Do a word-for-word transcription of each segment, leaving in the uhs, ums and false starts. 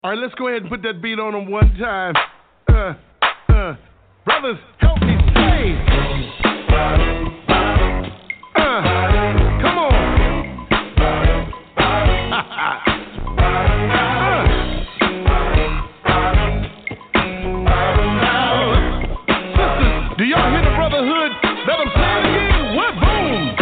All right, let's go ahead and put that beat on them one time. Uh, uh, brothers, help me say. Uh, come on. Sisters, do y'all hear the brotherhood? Let them say it again. What? Boom.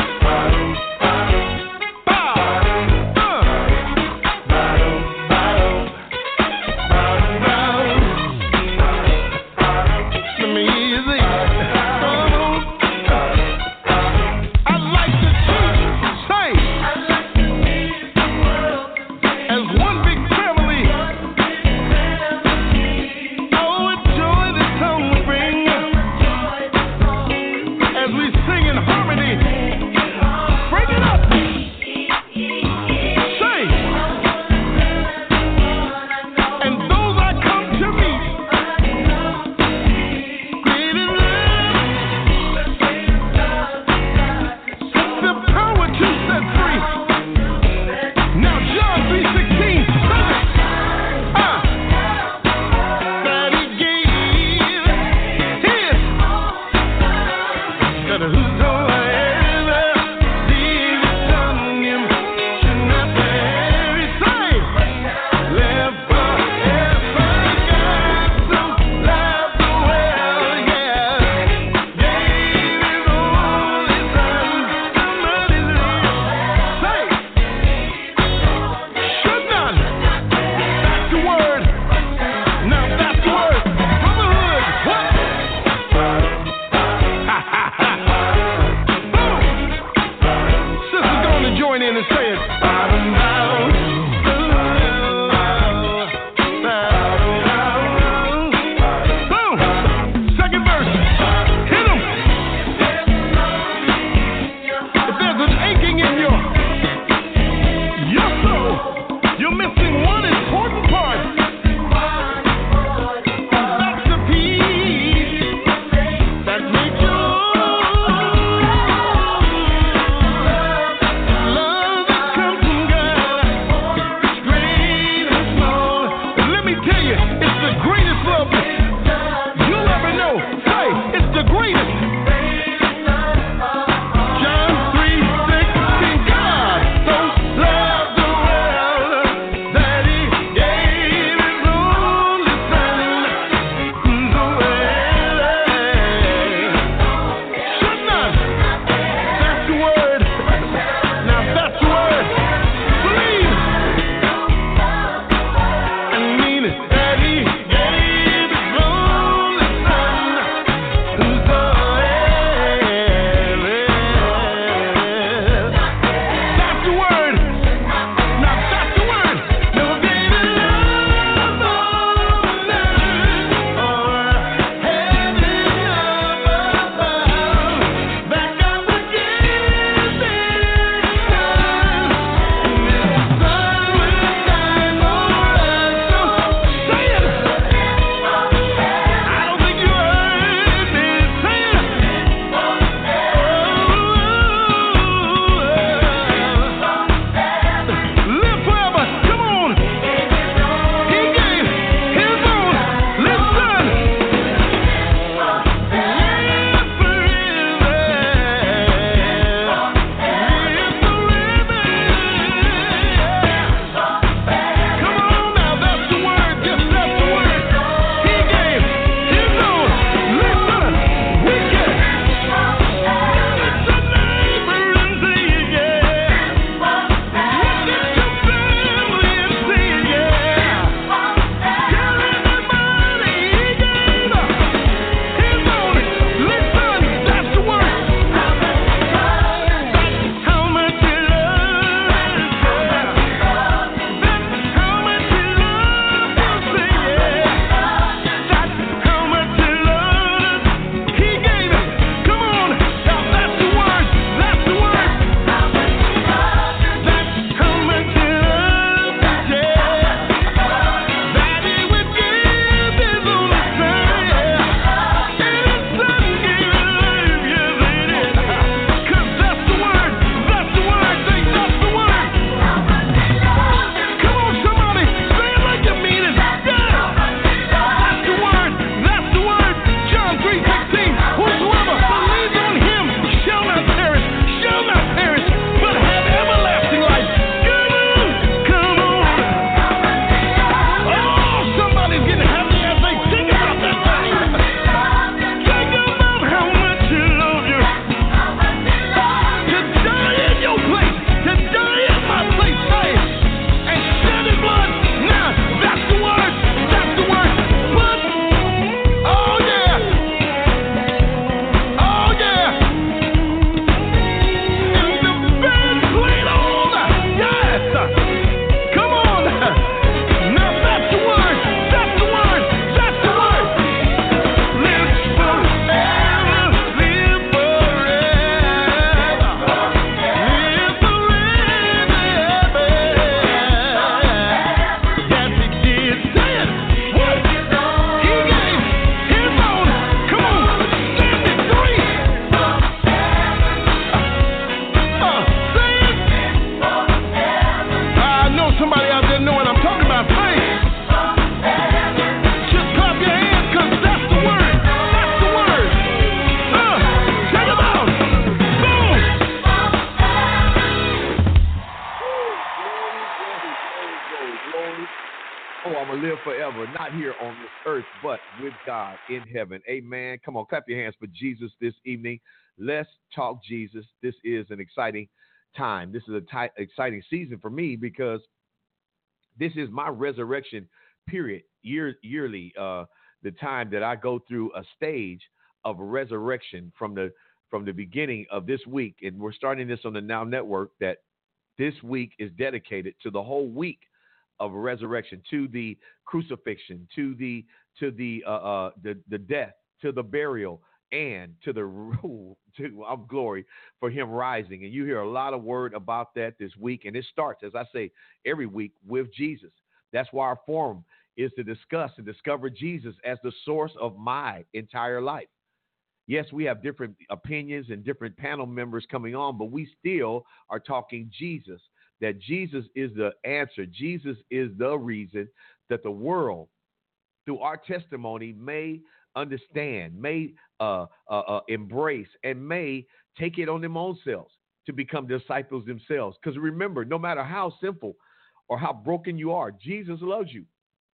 Oh, I'm going to live forever, not here on this earth, but with God in heaven. Amen. Come on, clap your hands for Jesus this evening. Let's talk Jesus. This is an exciting time. This is a t- exciting season for me because this is my resurrection period, year, yearly, uh, the time that I go through a stage of resurrection from the from the beginning of this week. And we're starting this on the Now Network, that this week is dedicated to the whole week of resurrection, to the crucifixion, to the to the uh, uh, the the death, to the burial, and to the to of glory for him rising. And you hear a lot of word about that this week, and it starts, as I say, every week with Jesus. That's why our forum is to discuss and discover Jesus as the source of my entire life. Yes, we have different opinions and different panel members coming on, but we still are talking Jesus. That Jesus is the answer. Jesus is the reason that the world, through our testimony, may understand, may uh, uh, uh, embrace, and may take it on their own selves to become disciples themselves. Because remember, no matter how sinful or how broken you are, Jesus loves you,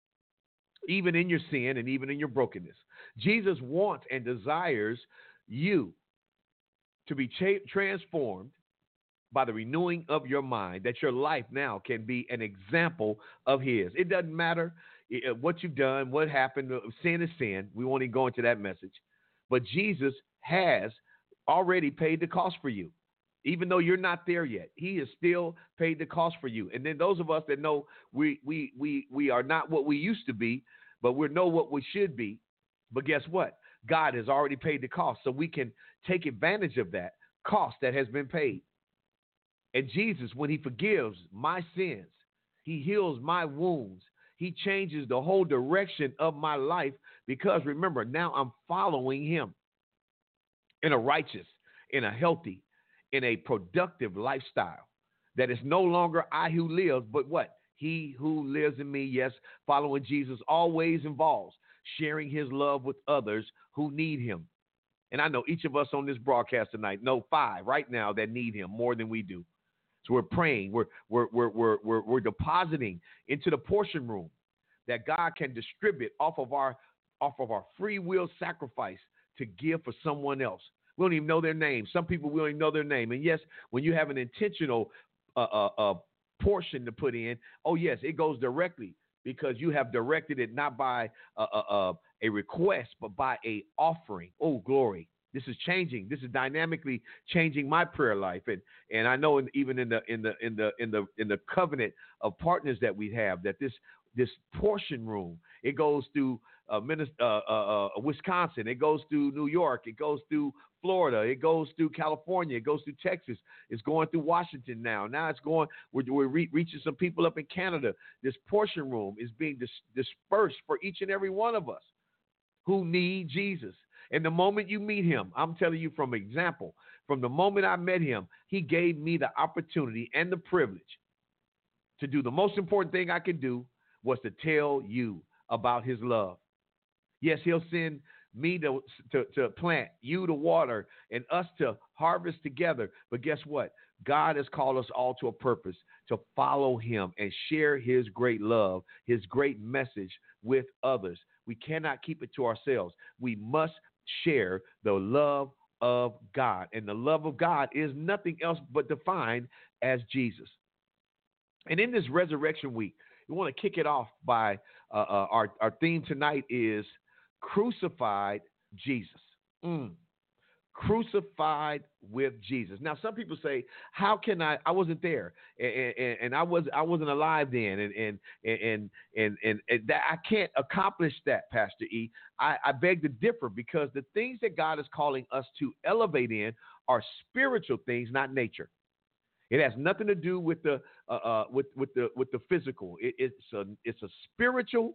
even in your sin and even in your brokenness. Jesus wants and desires you to be cha- transformed by the renewing of your mind, that your life now can be an example of his. It doesn't matter what you've done, what happened. Sin is sin. We won't even go into that message. But Jesus has already paid the cost for you. Even though you're not there yet, he has still paid the cost for you. And then those of us that know we we we we are not what we used to be, but we know what we should be. But guess what? God has already paid the cost, so we can take advantage of that cost that has been paid. And Jesus, when he forgives my sins, he heals my wounds. He changes the whole direction of my life, because remember, now I'm following him in a righteous, in a healthy, in a productive lifestyle. That is no longer I who lives, but what? He who lives in me. Yes, following Jesus always involves sharing his love with others who need him. And I know each of us on this broadcast tonight know five right now that need him more than we do. So we're praying, we're, we're, we're, we're, we're, we're depositing into the portion room that God can distribute off of our off of our free will sacrifice to give for someone else. We don't even know their name. Some people, we don't even know their name. And yes, when you have an intentional uh, uh, uh, portion to put in, oh yes, it goes directly, because you have directed it not by uh, uh, uh, a request, but by a offering. Oh, glory. This is changing. This is dynamically changing my prayer life, and and I know in, even in the in the in the in the in the covenant of partners that we have, that this this portion room, it goes through uh, Minnesota, uh, uh, uh, Wisconsin, it goes through New York, it goes through Florida, it goes through California, it goes through Texas, it's going through Washington now. Now it's going. We're, we're re- reaching some people up in Canada. This portion room is being dis- dispersed for each and every one of us who need Jesus. And the moment you meet him, I'm telling you from example, from the moment I met him, he gave me the opportunity and the privilege to do the most important thing I could do, was to tell you about his love. Yes, he'll send me to, to, to plant, you to water, and us to harvest together. But guess what? God has called us all to a purpose, to follow him and share his great love, his great message with others. We cannot keep it to ourselves. We must share the love of God. And the love of God is nothing else but defined as Jesus. And in this resurrection week, we want to kick it off by uh, uh, our, our theme tonight is crucified Jesus. Mm. Crucified with Jesus. Now, some people say, "How can I? I wasn't there, and, and, and I was I wasn't alive then, and and and and and, and that I can't accomplish that, Pastor E." I, I beg to differ, because the things that God is calling us to elevate in are spiritual things, not nature. It has nothing to do with the uh, uh, with with the with the physical. It, it's a it's a spiritual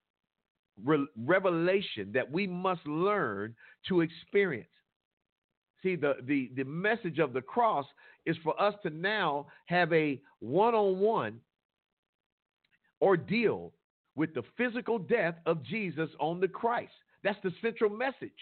re- revelation that we must learn to experience. See, the, the, the message of the cross is for us to now have a one-on-one ordeal with the physical death of Jesus on the Christ. That's the central message.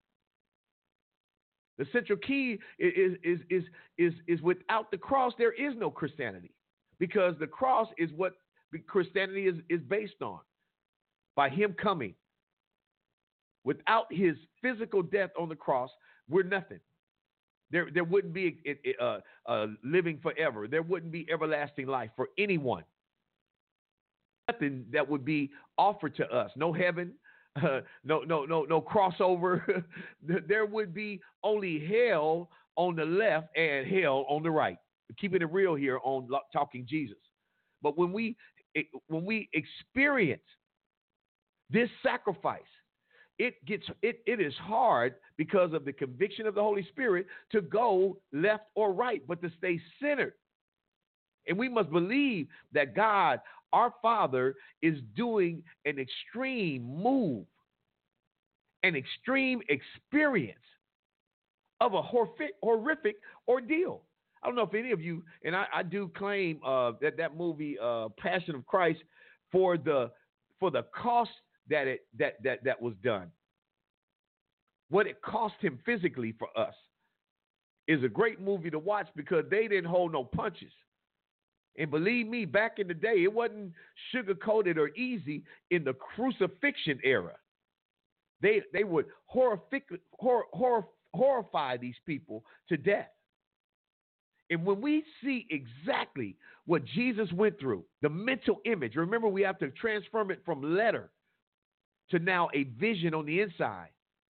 The central key is, is, is, is, is without the cross, there is no Christianity, because the cross is what Christianity is, is based on. By him coming. Without his physical death on the cross, we're nothing. There, there wouldn't be a, a, a living forever. There wouldn't be everlasting life for anyone. Nothing that would be offered to us. No heaven, uh, no, no, no, no crossover. There would be only hell on the left and hell on the right. Keeping it real here on Talking Jesus. But when we when we experience this sacrifice, it gets it, it is hard because of the conviction of the Holy Spirit to go left or right, but to stay centered. And we must believe that God, our Father, is doing an extreme move, an extreme experience of a horrific, horrific ordeal. I don't know if any of you, and I, I do claim uh, that that movie, uh, Passion of Christ, for the for the cost that it that that that was done, what it cost him physically for us, is a great movie to watch because they didn't hold no punches. And believe me, back in the day, it wasn't sugar-coated or easy in the crucifixion era. They they would horrific, hor, hor, horrify these people to death. And when we see exactly what Jesus went through, the mental image, remember we have to transform it from letter to now a vision on the inside.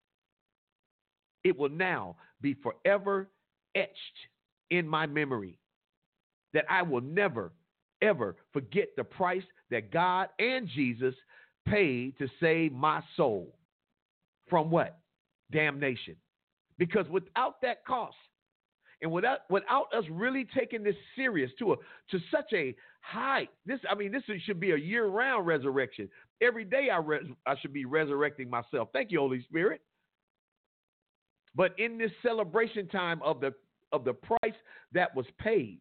It will now be forever etched in my memory that I will never, ever forget the price that God and Jesus paid to save my soul from what? Damnation. Because without that cost, and without without us really taking this serious to a to such a high, this I mean this should be a year-round resurrection. Every day I res, I should be resurrecting myself. Thank you, Holy Spirit. But in this celebration time of the of the price that was paid,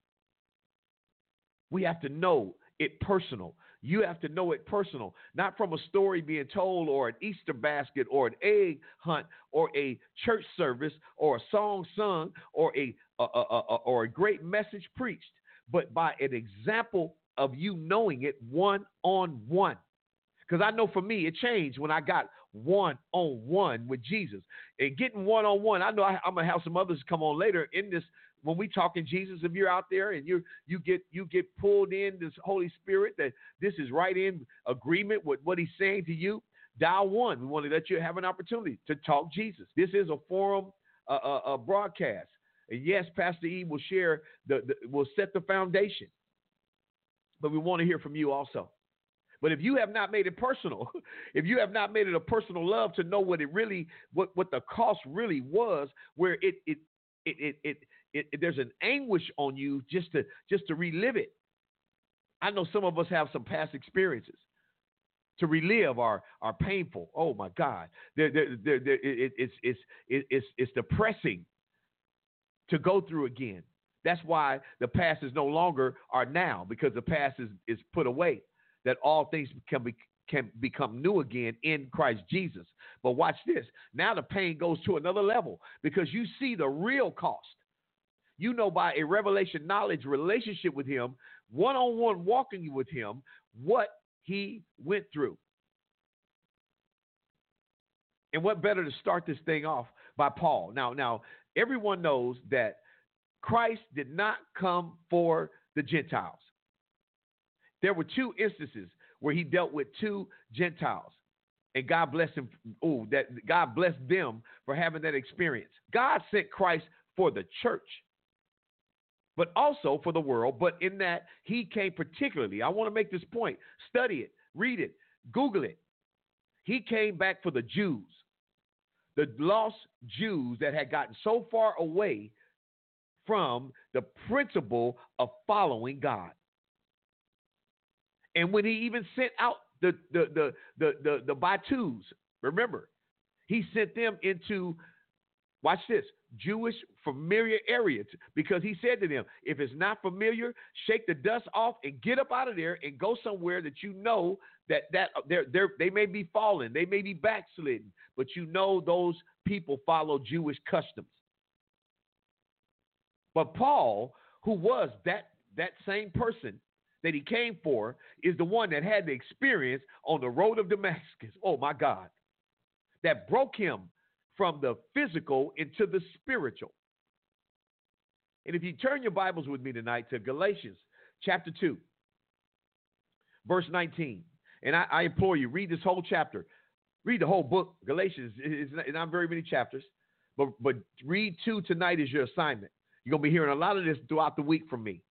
we have to know it personal. You have to know it personal, not from a story being told or an Easter basket or an egg hunt or a church service or a song sung or a, a, a, a or a great message preached, but by an example of you knowing it one on one. Because I know for me, it changed when I got one on one with Jesus. And getting one on one, I know I, I'm gonna have some others come on later in this. When we talking Jesus, if you're out there and you you get you get pulled in this Holy Spirit, that this is right in agreement with what he's saying to you, dial one. We want to let you have an opportunity to talk Jesus. This is a forum, uh, uh, a broadcast. And yes, Pastor E will share, the, the will set the foundation. But we want to hear from you also. But if you have not made it personal, if you have not made it a personal love to know what it really, what, what the cost really was, where it it it it, it It, it, there's an anguish on you just to just to relive it. I know some of us have some past experiences to relive our our painful. Oh my God, they're, they're, they're, they're, it, it's it's it's it's depressing to go through again. That's why the past is no longer our now, because the past is is put away. That all things can be can become new again in Christ Jesus. But watch this. Now the pain goes to another level because you see the real cost. You know, by a revelation knowledge relationship with him, one-on-one walking with him, what he went through. And what better to start this thing off by Paul. Now, now everyone knows that Christ did not come for the Gentiles. There were two instances where he dealt with two Gentiles. And God blessed him. Oh, that God blessed them for having that experience. God sent Christ for the church, but also for the world. But in that, he came particularly, I want to make this point, study it, read it, Google it. He came back for the Jews, the lost Jews that had gotten so far away from the principle of following God. And when he even sent out the the the the the, the Batus, remember, he sent them into, watch this, Jewish familiar areas, because he said to them, if it's not familiar, shake the dust off and get up out of there and go somewhere that you know that that they're, they're, they may be fallen, they may be backslidden, but you know those people follow Jewish customs. But Paul, who was that that same person that he came for is the one that had the experience on the road of Damascus. Oh, my God. That broke him from the physical into the spiritual. And if you turn your Bibles with me tonight to Galatians chapter two, verse nineteen, and I, I implore you, read this whole chapter. Read the whole book. Galatians is not, not very many chapters, but, but read two tonight is your assignment. You're going to be hearing a lot of this throughout the week from me.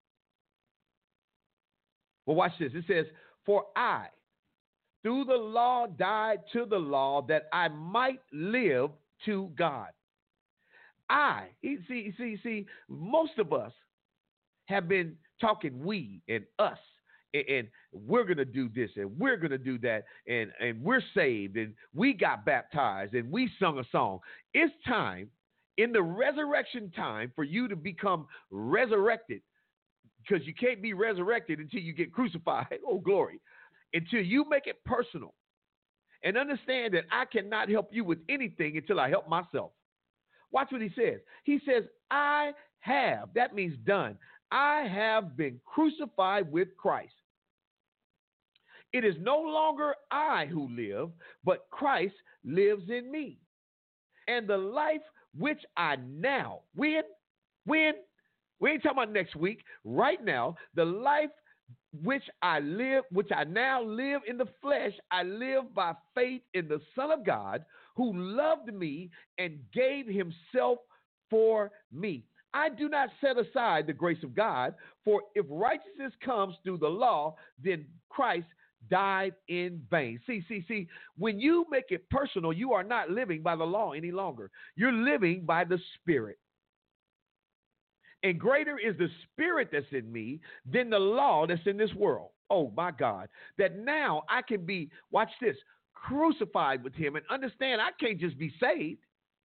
Well, watch this. It says, for I, through the law, died to the law that I might live to God. I, see, see, see, most of us have been talking we and us, and, and we're going to do this, and we're going to do that, and, and we're saved, and we got baptized, and we sung a song. It's time, in the resurrection time, for you to become resurrected, because you can't be resurrected until you get crucified. Oh, glory. Until you make it personal and understand that I cannot help you with anything until I help myself. Watch what he says. He says, I have, that means done. I have been crucified with Christ. It is no longer I who live, but Christ lives in me. And the life which I now, when, when, we ain't talking about next week, right now, the life which I live, which I now live in the flesh, I live by faith in the Son of God, who loved me and gave himself for me. I do not set aside the grace of God, for if righteousness comes through the law, then Christ died in vain. See, see, see, when you make it personal, you are not living by the law any longer. You're living by the Spirit. And greater is the Spirit that's in me than the law that's in this world. Oh, my God. That now I can be, watch this, crucified with him and understand I can't just be saved.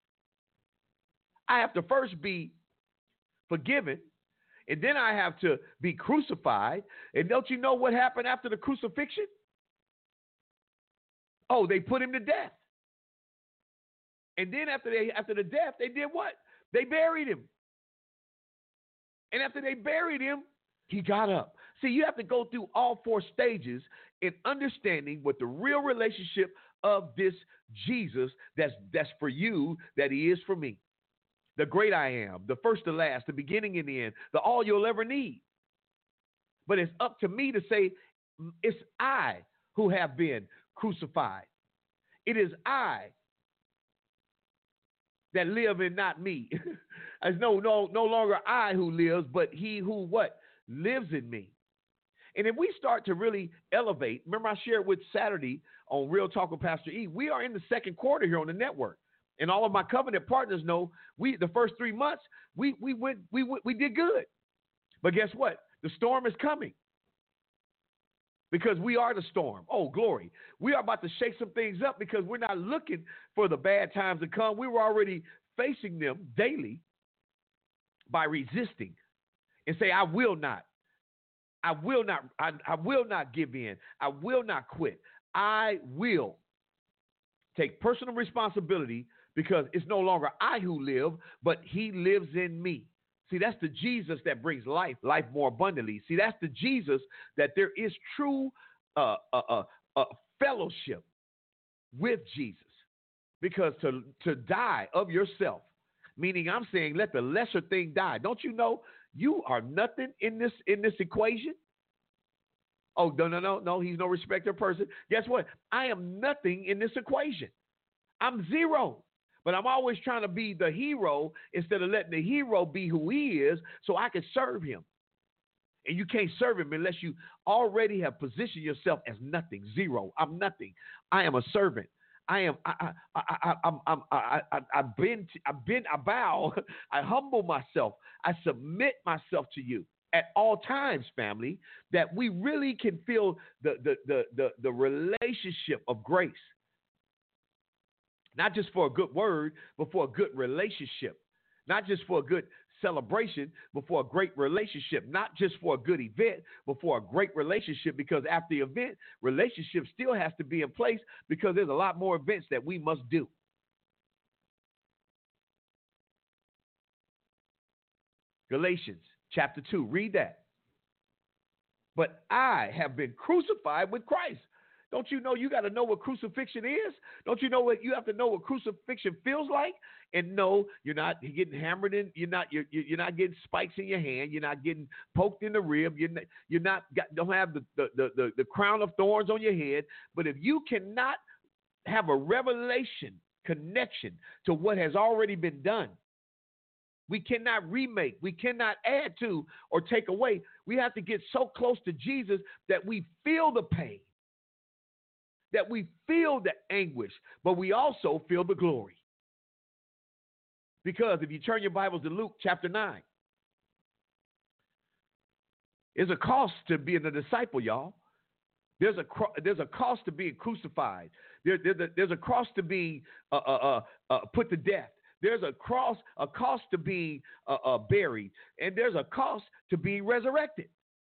I have to first be forgiven, and then I have to be crucified. And don't you know what happened after the crucifixion? Oh, they put him to death. And then after they after the death, they did what? They buried him. And after they buried him, he got up. See, you have to go through all four stages in understanding what the real relationship of this Jesus that's that's for you, that he is for me. The great I am, the first to last, the beginning and the end, the all you'll ever need. But it's up to me to say, it's I who have been crucified. It is I that live and not me. As no, no, no longer I who lives, but he who what? Lives in me. And if we start to really elevate, remember I shared with Saturday on Real Talk with Pastor E, we are in the second quarter here on the network. And all of my covenant partners know we the first three months we we went we went, we did good. But guess what? The storm is coming. Because we are the storm. Oh, glory. We are about to shake some things up because we're not looking for the bad times to come. We were already facing them daily by resisting and say, I will not. I will not. I, I will not give in. I will not quit. I will take personal responsibility because it's no longer I who live, but he lives in me. See, that's the Jesus that brings life, life more abundantly. See, that's the Jesus that there is true uh, uh, uh, uh, fellowship with Jesus. Because to, to die of yourself, meaning I'm saying let the lesser thing die. Don't you know you are nothing in this in this equation? Oh, no, no, no, no, he's no respecter of person. Guess what? I am nothing in this equation. I'm zero. But I'm always trying to be the hero instead of letting the hero be who he is so I can serve him. And you can't serve him unless you already have positioned yourself as nothing, zero. I'm nothing. I am a servant. I am. I. I. I. I'm. I'm. I. I. I've been. I've been. I bow. I humble myself. I submit myself to you at all times, family. That we really can feel the the the the, the relationship of grace. Not just for a good word, but for a good relationship. Not just for a good celebration, but for a great relationship. Not just for a good event, but for a great relationship. Because after the event, relationship still has to be in place because there's a lot more events that we must do. Galatians chapter two, read that. but I have been crucified with Christ. Don't you know you got to know what crucifixion is? Don't you know what you have to know what crucifixion feels like? And no, you're not getting hammered in. You're not. You're, you're not getting spikes in your hand. You're not getting poked in the rib. You're not. You're not got, don't have the, the the the the crown of thorns on your head. But if you cannot have a revelation connection to what has already been done, we cannot remake. We cannot add to or take away. We have to get so close to Jesus that we feel the pain, that we feel the anguish, but we also feel the glory. Because if you turn your Bibles to Luke chapter nine, there's a cost to being a disciple, y'all. There's a there's a cost to being crucified. There, there's, a, there's a cost to being uh, uh, uh, put to death. There's a cross, a cost to being uh, uh, buried, and there's a cost to being resurrected.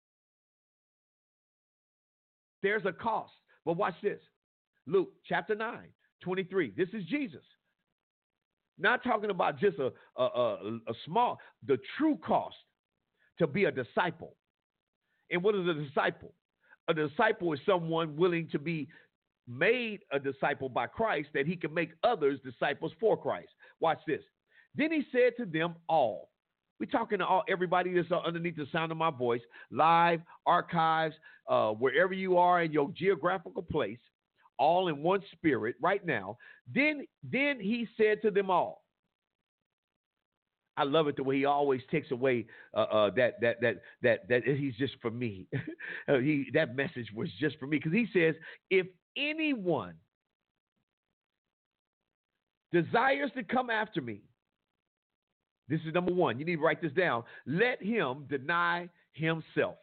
There's a cost. But watch this. Luke chapter nine, twenty-three. This is Jesus. Not talking about just a, a, a, a small, the true cost to be a disciple. And what is a disciple? A disciple is someone willing to be made a disciple by Christ that he can make others disciples for Christ. Watch this. Then he said to them all. We're talking to all everybody that's underneath the sound of my voice, live, archives, uh, wherever you are in your geographical place, all in one spirit right now. Then, then he said to them all. I love it the way he always takes away uh, uh, that that that that that he's just for me. he that message was just for me because he says, if anyone desires to come after me, this is number one. You need to write this down. Let him deny himself.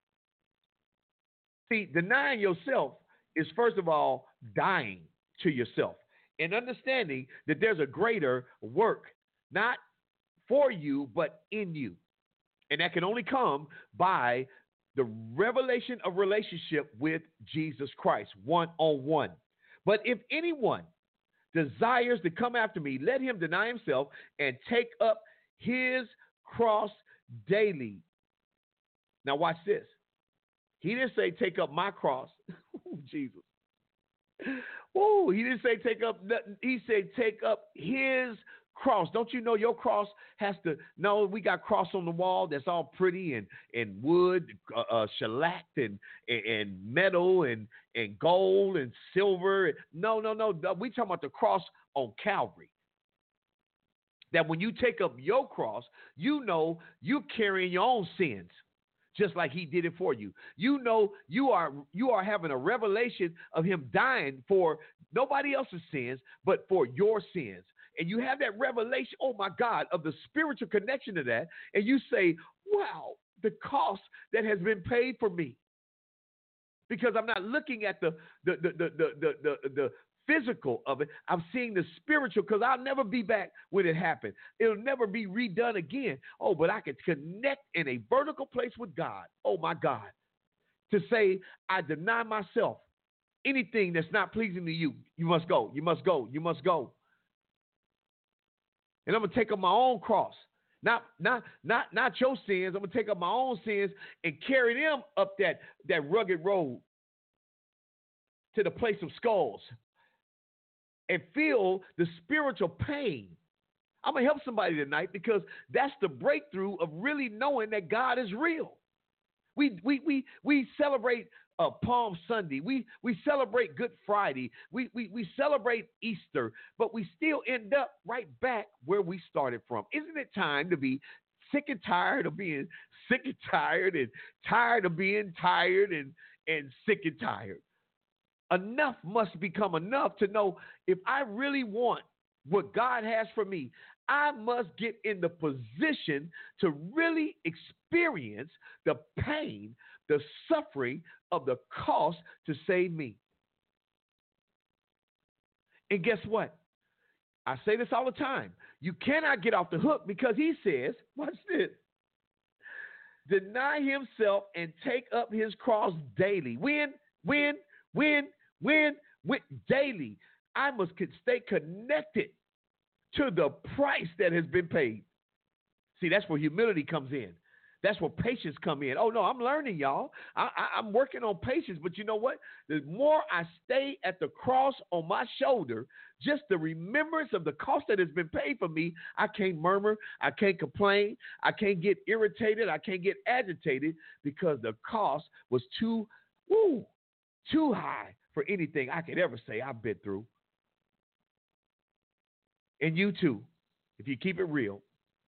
See, denying yourself is, first of all, dying to yourself and understanding that there's a greater work, not for you, but in you. And that can only come by the revelation of relationship with Jesus Christ, one-on-one. But if anyone desires to come after me, let him deny himself and take up his cross daily. Now watch this. He didn't say take up my cross. Jesus. Whoa, he didn't say take up nothing. He said take up his cross. Don't you know your cross has to, no, we got cross on the wall that's all pretty and, and wood, uh, uh, shellacked and, and, and metal and, and gold and silver. No, no, no. We talking about the cross on Calvary. That when you take up your cross, you know you're carrying your own sins, just like he did it for you. You know you are you are having a revelation of him dying for nobody else's sins, but for your sins. And you have that revelation, oh my God, of the spiritual connection to that. And you say, wow, the cost that has been paid for me. Because I'm not looking at the the the the the the, the, the physical of it. I'm seeing the spiritual, because I'll never be back when it happened. It'll never be redone again. Oh, but I can connect in a vertical place with God. Oh my God. To say, I deny myself. Anything that's not pleasing to you, you must go. You must go. You must go. And I'm gonna take up my own cross. Not not not not your sins. I'm gonna take up my own sins and carry them up that, that rugged road to the place of skulls. And feel the spiritual pain. I'm going to help somebody tonight because that's the breakthrough of really knowing that God is real. We we we we celebrate uh, Palm Sunday. We we celebrate Good Friday. We, we we celebrate Easter, but we still end up right back where we started from. Isn't it time to be sick and tired of being sick and tired and tired of being tired and, and sick and tired? Enough must become enough to know if I really want what God has for me, I must get in the position to really experience the pain, the suffering of the cost to save me. And guess what? I say this all the time. You cannot get off the hook because he says, watch this, deny himself and take up his cross daily. When, when, when, when, when, daily. I must stay connected to the price that has been paid. See, that's where humility comes in. That's where patience come in. Oh, no, I'm learning, y'all. I, I, I'm working on patience. But you know what? The more I stay at the cross on my shoulder, just the remembrance of the cost that has been paid for me, I can't murmur. I can't complain. I can't get irritated. I can't get agitated because the cost was too, woo, too high for anything I could ever say I've been through. And you too, if you keep it real.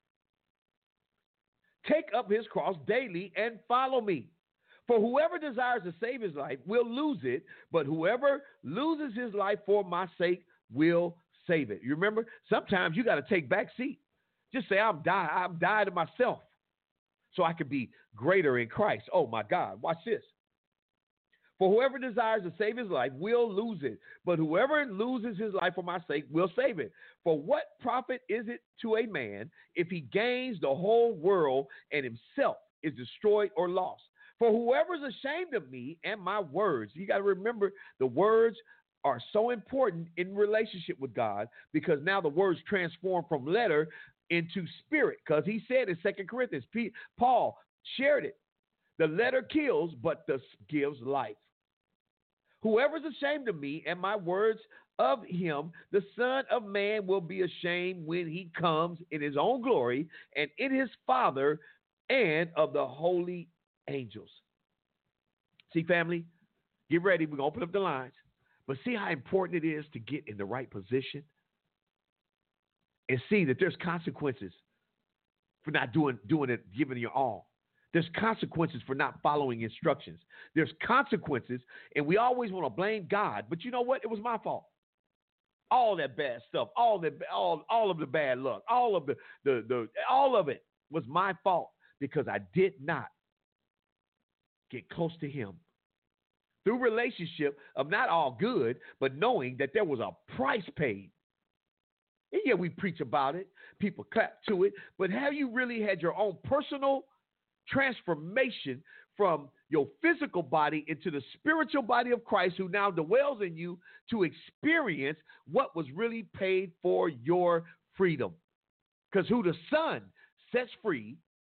Take up his cross daily and follow me. For whoever desires to save his life will lose it, but whoever loses his life for my sake will save it. You remember, sometimes you got to take back seat. Just say, I'm die. I'm died to myself so I can be greater in Christ. Oh, my God. Watch this. For whoever desires to save his life will lose it, but whoever loses his life for my sake will save it. For what profit is it to a man if he gains the whole world and himself is destroyed or lost? For whoever is ashamed of me and my words, you got to remember the words are so important in relationship with God, because now the words transform from letter into spirit, because he said in Second Corinthians, Paul shared it. The letter kills, but the gives life. Whoever is ashamed of me and my words of him, the Son of Man will be ashamed when he comes in his own glory and in his Father and of the holy angels. See, family, get ready. We're going to open up the lines. But see how important it is to get in the right position and see that there's consequences for not doing, doing it, giving your all. There's consequences for not following instructions. There's consequences, and we always want to blame God. But you know what? It was my fault. All that bad stuff, all that, all, all of the bad luck, all of the, the, the, all of it was my fault because I did not get close to him. Through relationship of not all good, but knowing that there was a price paid. And yeah, we preach about it. People clap to it. But have you really had your own personal transformation from your physical body into the spiritual body of Christ, who now dwells in you, to experience what was really paid for your freedom? Because who the Son sets free,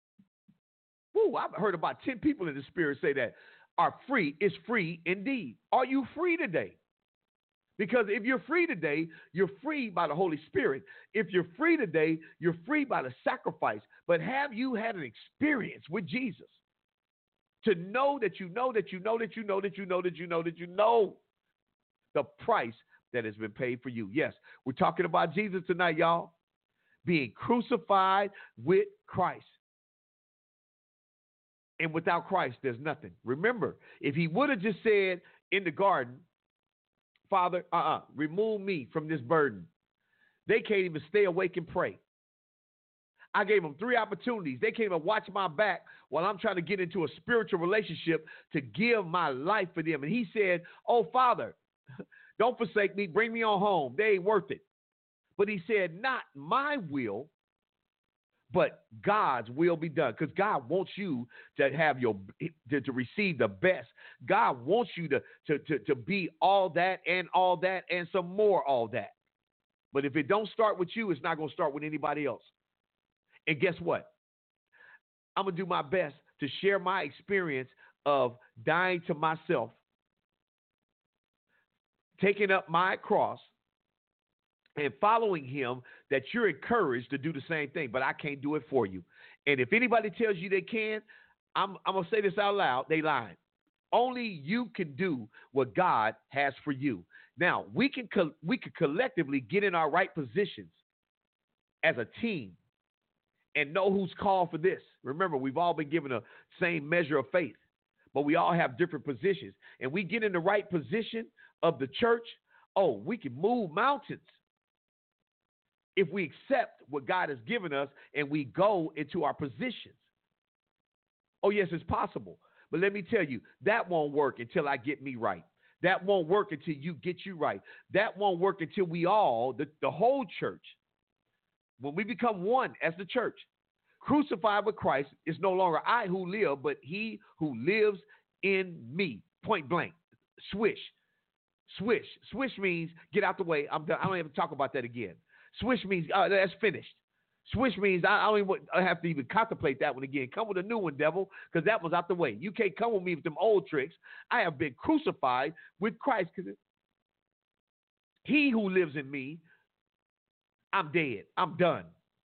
woo, I've heard about ten people in the spirit say that, are free, is free indeed. Are you free today? Because if you're free today, you're free by the Holy Spirit. If you're free today, you're free by the sacrifice. But have you had an experience with Jesus to know that you know that you know that you know that you know that you know that you know the price that has been paid for you? Yes, we're talking about Jesus tonight, y'all. Being crucified with Christ. And without Christ, there's nothing. Remember, if he would have just said in the garden, Father, uh-uh, remove me from this burden, they can't even stay awake and pray. I gave them three opportunities. They can't even watch my back while I'm trying to get into a spiritual relationship to give my life for them. And he said, oh, Father, don't forsake me. Bring me on home. They ain't worth it. But he said, not my will, but God's will be done. Because God wants you to have your to, to receive the best. God wants you to, to, to, to be all that and all that and some more all that. But if it don't start with you, it's not going to start with anybody else. And guess what? I'm going to do my best to share my experience of dying to myself, taking up my cross, and following him, that you're encouraged to do the same thing. But I can't do it for you. And if anybody tells you they can, I'm, I'm going to say this out loud. They lying. Only you can do what God has for you. Now, we can co- we can collectively get in our right positions as a team and know who's called for this. Remember, we've all been given a same measure of faith, but we all have different positions. And we get in the right position of the church, oh, we can move mountains. If we accept what God has given us and we go into our positions. Oh, yes, it's possible. But let me tell you, that won't work until I get me right. That won't work until you get you right. That won't work until we all, the, the whole church, when we become one as the church, crucified with Christ, it's no longer I who live, but he who lives in me. Point blank. Swish. Swish. Swish means get out the way. I'm done. I don't even talk about that again. Swish means uh, that's finished. Switch means I, I don't even I have to even contemplate that one again. Come with a new one, devil, because that one's out the way. You can't come with me with them old tricks. I have been crucified with Christ because he who lives in me, I'm dead. I'm done.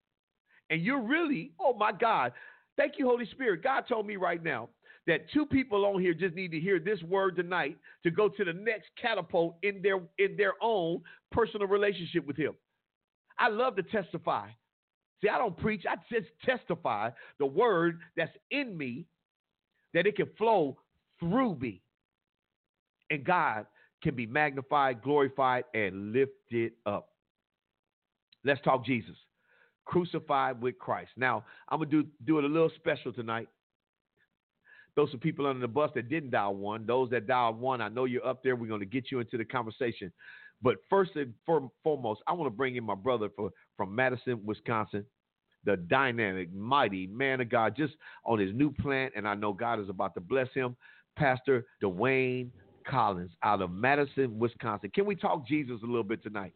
And you're really, oh my God. Thank you, Holy Spirit. God told me right now that two people on here just need to hear this word tonight to go to the next catapult in their in their own personal relationship with him. I love to testify. See, I don't preach. I just testify the word that's in me, that it can flow through me. And God can be magnified, glorified, and lifted up. Let's talk Jesus. Crucified with Christ. Now, I'm going to do, do it a little special tonight. Those are people under the bus that didn't dial one. Those that dialed one, I know you're up there. We're going to get you into the conversation. But first and foremost, I want to bring in my brother for, from Madison, Wisconsin, the dynamic, mighty man of God, just on his new plant, and I know God is about to bless him, Pastor Dwayne Collins out of Madison, Wisconsin. Can we talk Jesus a little bit tonight?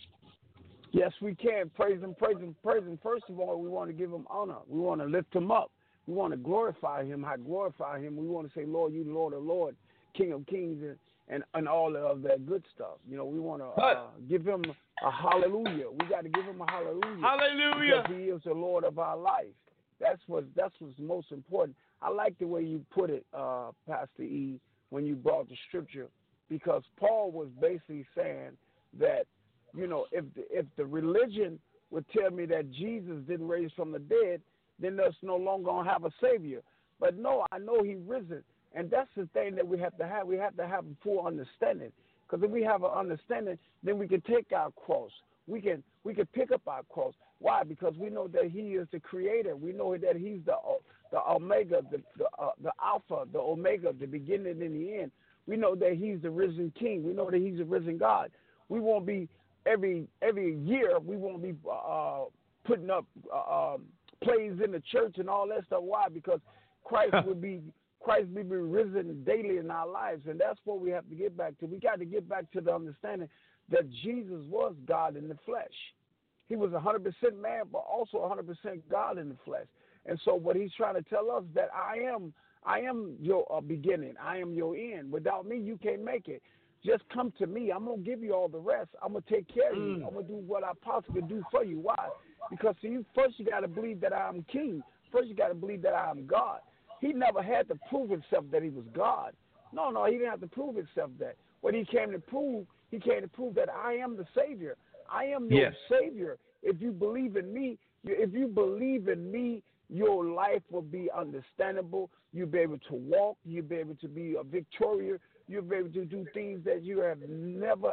Yes, we can. Praise him, praise him, praise him. First of all, we want to give him honor. We want to lift him up. We want to glorify him. How glorify him? We want to say, Lord, you Lord of Lord, King of Kings, and And, and all of that good stuff. You know, we want to uh, give him a hallelujah. We got to give him a hallelujah. Hallelujah. Because he is the Lord of our life. That's what that's what's most important. I like the way you put it, uh, Pastor E, when you brought the scripture, because Paul was basically saying that, you know, if the, if the religion would tell me that Jesus didn't raise from the dead, then there's no longer going to have a Savior. But no, I know he risen. And that's the thing that we have to have. We have to have a full understanding. Because if we have an understanding, then we can take our cross. We can we can pick up our cross. Why? Because we know that he is the creator. We know that he's the the omega, the the, uh, the alpha, the omega, the beginning and the end. We know that he's the risen king. We know that he's the risen God. We won't be, every every year, we won't be uh, putting up uh, um, plays in the church and all that stuff. Why? Because Christ will be... Christ will be risen daily in our lives, and that's what we have to get back to. We got to get back to the understanding that Jesus was God in the flesh. He was one hundred percent man, but also one hundred percent God in the flesh. And so what he's trying to tell us that I am I am your uh, beginning. I am your end. Without me, you can't make it. Just come to me. I'm going to give you all the rest. I'm going to take care of you. Mm. I'm going to do what I possibly do for you. Why? Because see, first you got to believe that I'm king. First you got to believe that I'm God. He never had to prove himself that he was God. No, no, he didn't have to prove himself that. What he came to prove, he came to prove that I am the Savior. I am your yes. Savior. If you believe in me, if you believe in me, your life will be understandable. You'll be able to walk. You'll be able to be a victorious. You'll be able to do things that you have never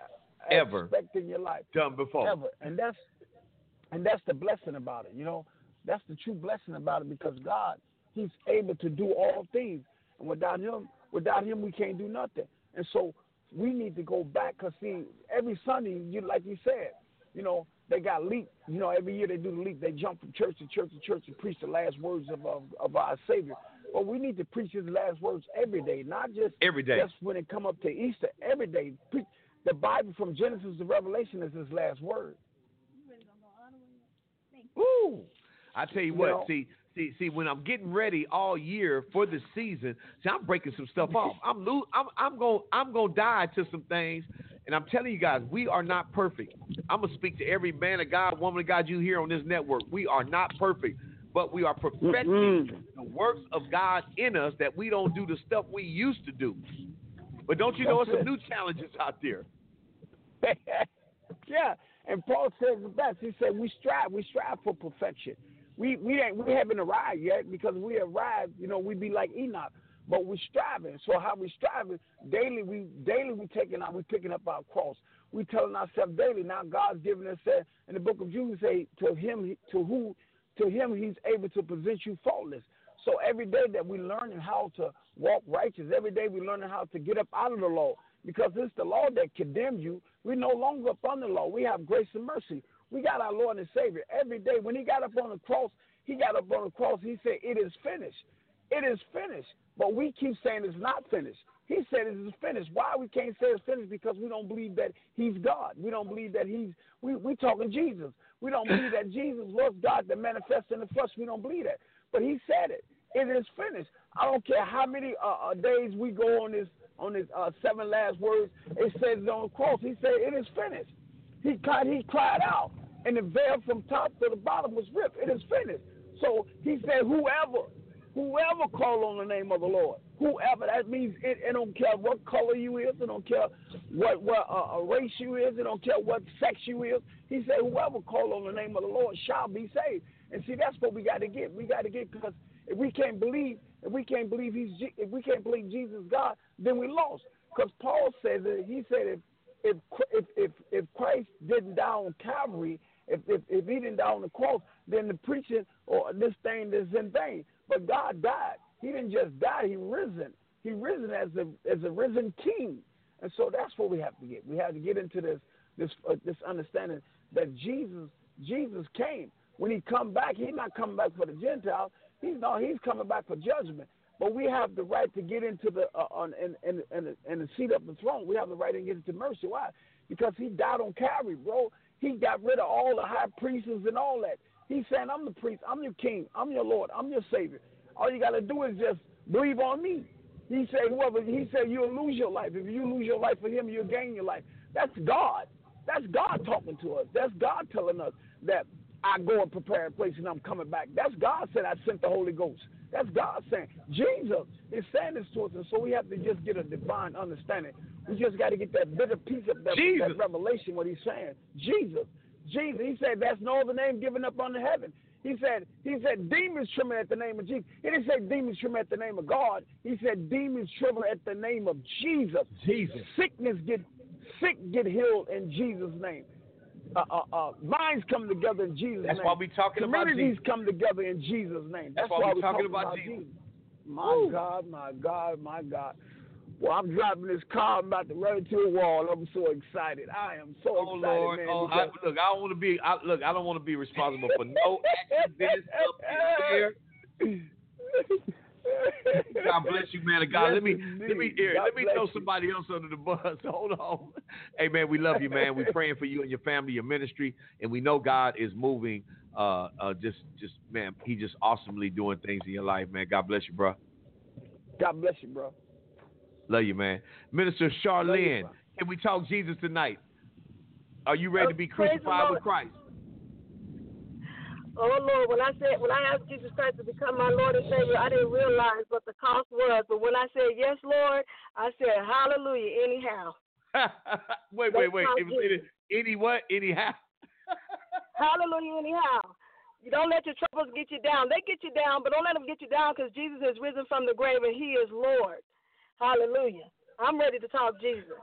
ever expected in your life. Done before. Ever. And that's and that's the blessing about it, you know. That's the true blessing about it, because God, he's able to do all things. And without him, without him, we can't do nothing. And so we need to go back, because, see, every Sunday, you like you said, you know, they got leap. You know, every year they do the leap. They jump from church to church to church and preach the last words of, of, of our Savior. But we need to preach his last words every day, not just every day. Just when it come up to Easter. Every day. The Bible from Genesis to Revelation is his last word. Ooh. I tell you, you what, know? see, See, see, when I'm getting ready all year for the season, see, I'm breaking some stuff off. I'm lo- I'm I'm going I'm going to die to some things, and I'm telling you guys, we are not perfect. I'm gonna speak to every man of God, woman of God you hear on this network. We are not perfect, but we are perfecting mm-hmm. the works of God in us, that we don't do the stuff we used to do. But don't you know, there's some new challenges out there. Yeah, and Paul says the best. He said we strive, we strive for perfection. We we ain't we haven't arrived yet, because we arrived, you know, we be like Enoch, but we striving. So how we striving daily? We daily we taking out, we picking up our cross. We telling ourselves daily. Now God's giving us uh, in the book of Jude, say to him to who to him he's able to present you faultless. So every day that we learning how to walk righteous, every day we learning how to get up out of the law, because it's the law that condemns you. We no longer up under the law. We have grace and mercy. We got our Lord and Savior. Every day when he got up on the cross, he got up on the cross, he said, it is finished. It is finished. But we keep saying it's not finished. He said it is finished. Why we can't say it's finished? Because we don't believe that he's God. We don't believe that he's, we we talking Jesus. We don't believe that Jesus was God that manifests in the flesh. We don't believe that. But he said it. It is finished. I don't care how many uh, uh, days we go on this on this uh, seven last words. It says it on the cross. He said it is finished. He cried, he cried out, and the veil from top to the bottom was ripped. It is finished. So he said, whoever, whoever call on the name of the Lord, whoever, that means it, it don't care what color you is, it don't care what, what uh, race you is, it don't care what sex you is. He said, whoever call on the name of the Lord shall be saved. And see, that's what we got to get. We got to get, because if we can't believe, if we can't believe he's, if we can't believe Jesus is God, then we lost. Because Paul said that, he said if if if if, if Christ didn't die on Calvary, if, if if he didn't die on the cross, then the preaching or this thing is in vain. But God died. He didn't just die. He risen. He risen as a as a risen king. And so that's what we have to get. We have to get into this this uh, this understanding that Jesus Jesus came. When he come back, he's not coming back for the Gentiles. He's no, he's coming back for judgment. But we have the right to get into the uh, on and and and and the seat of the throne. We have the right to get into mercy. Why? Because he died on Calvary, bro. He got rid of all the high priests and all that. He's saying, I'm the priest, I'm your king, I'm your Lord, I'm your Savior. All you got to do is just believe on me. He said, whoever, he said, you'll lose your life. If you lose your life for him, you'll gain your life. That's God. That's God talking to us. That's God telling us that I go and prepare a place and I'm coming back. That's God said I sent the Holy Ghost. That's God saying. Jesus is saying this to us, and so we have to just get a divine understanding. We just got to get that bit of piece of that, that revelation, what he's saying. Jesus. Jesus. He said, there's no other name given up under heaven. He said, he said, demons tremble at the name of Jesus. He didn't say demons tremble at the name of God. He said, demons tremble at the name of Jesus. Jesus. Sickness get sick get healed in Jesus' name. Uh, uh, uh, minds come together in Jesus' That's name. That's why we talking about Jesus. Communities come together in Jesus' name. That's, That's why, why we're talking, talking about, about Jesus. Jesus. My Ooh. God, my God, my God. Well, I'm driving this car. I'm about to run into a wall. I'm so excited. I am so oh, excited, Lord. man. Oh, I, look, I don't want to be. I, look, I don't want to be responsible for no accidents up in there. God bless you, man of God. Yes, let me indeed. let me here, God let me throw you. somebody else under the bus. Hold on. Hey, man, we love you, man. We're praying for you and your family, your ministry, and we know God is moving. Uh, uh, just, just man, He just awesomely doing things in your life, man. God bless you, bro. God bless you, bro. Love you, man. Minister Charlene, you, can we talk Jesus tonight? Are you ready uh, to be crucified with Christ? Oh, Lord, when I said, when I asked Jesus Christ to become my Lord and Savior, I didn't realize what the cost was. But when I said, yes, Lord, I said, hallelujah, anyhow. wait, wait, wait. It was any, any what? Anyhow? Hallelujah, anyhow. You don't let your troubles get you down. They get you down, but don't let them get you down, because Jesus has risen from the grave and he is Lord. Hallelujah. I'm ready to talk Jesus.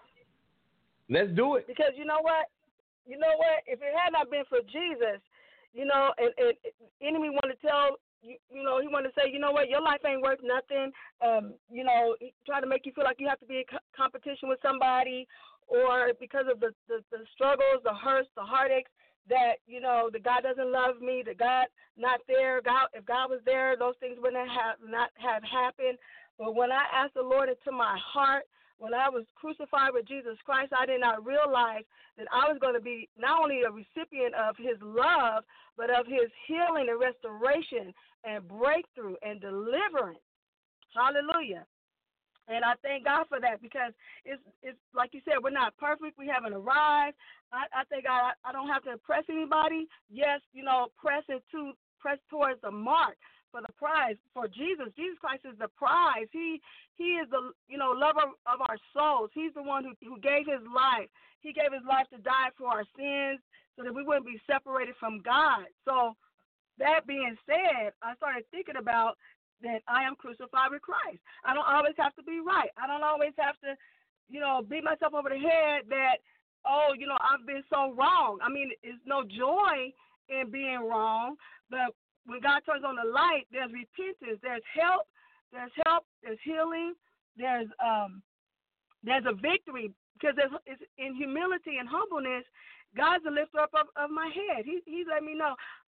Let's do it. Because you know what? You know what? If it had not been for Jesus, you know, and, and enemy want to tell, you, you know, he want to say, you know what, your life ain't worth nothing. Um, you know, try to make you feel like you have to be in co- competition with somebody, or because of the, the, the struggles, the hurts, the heartaches, that, you know, the God doesn't love me, the God not there. God, if God was there, those things wouldn't have not have happened. But when I asked the Lord into my heart, when I was crucified with Jesus Christ, I did not realize that I was going to be not only a recipient of his love, but of his healing and restoration and breakthrough and deliverance. Hallelujah. And I thank God for that, because it's it's like you said, we're not perfect. We haven't arrived. I, I think I, I don't have to impress anybody. Yes, you know, press into press towards the mark for the prize for Jesus. Jesus Christ is the prize. He he is the you know lover of our souls. He's the one who, who gave his life. He gave his life to die for our sins so that we wouldn't be separated from God. So that being said, I started thinking about that I am crucified with Christ. I don't always have to be right. I don't always have to, you know, beat myself over the head that, oh, you know, I've been so wrong. I mean, there's no joy in being wrong, but when God turns on the light, there's repentance, there's help, there's help, there's healing, there's um, there's a victory, because there's, it's in humility and humbleness, God's the lifter up of, of my head. He, he's let me know,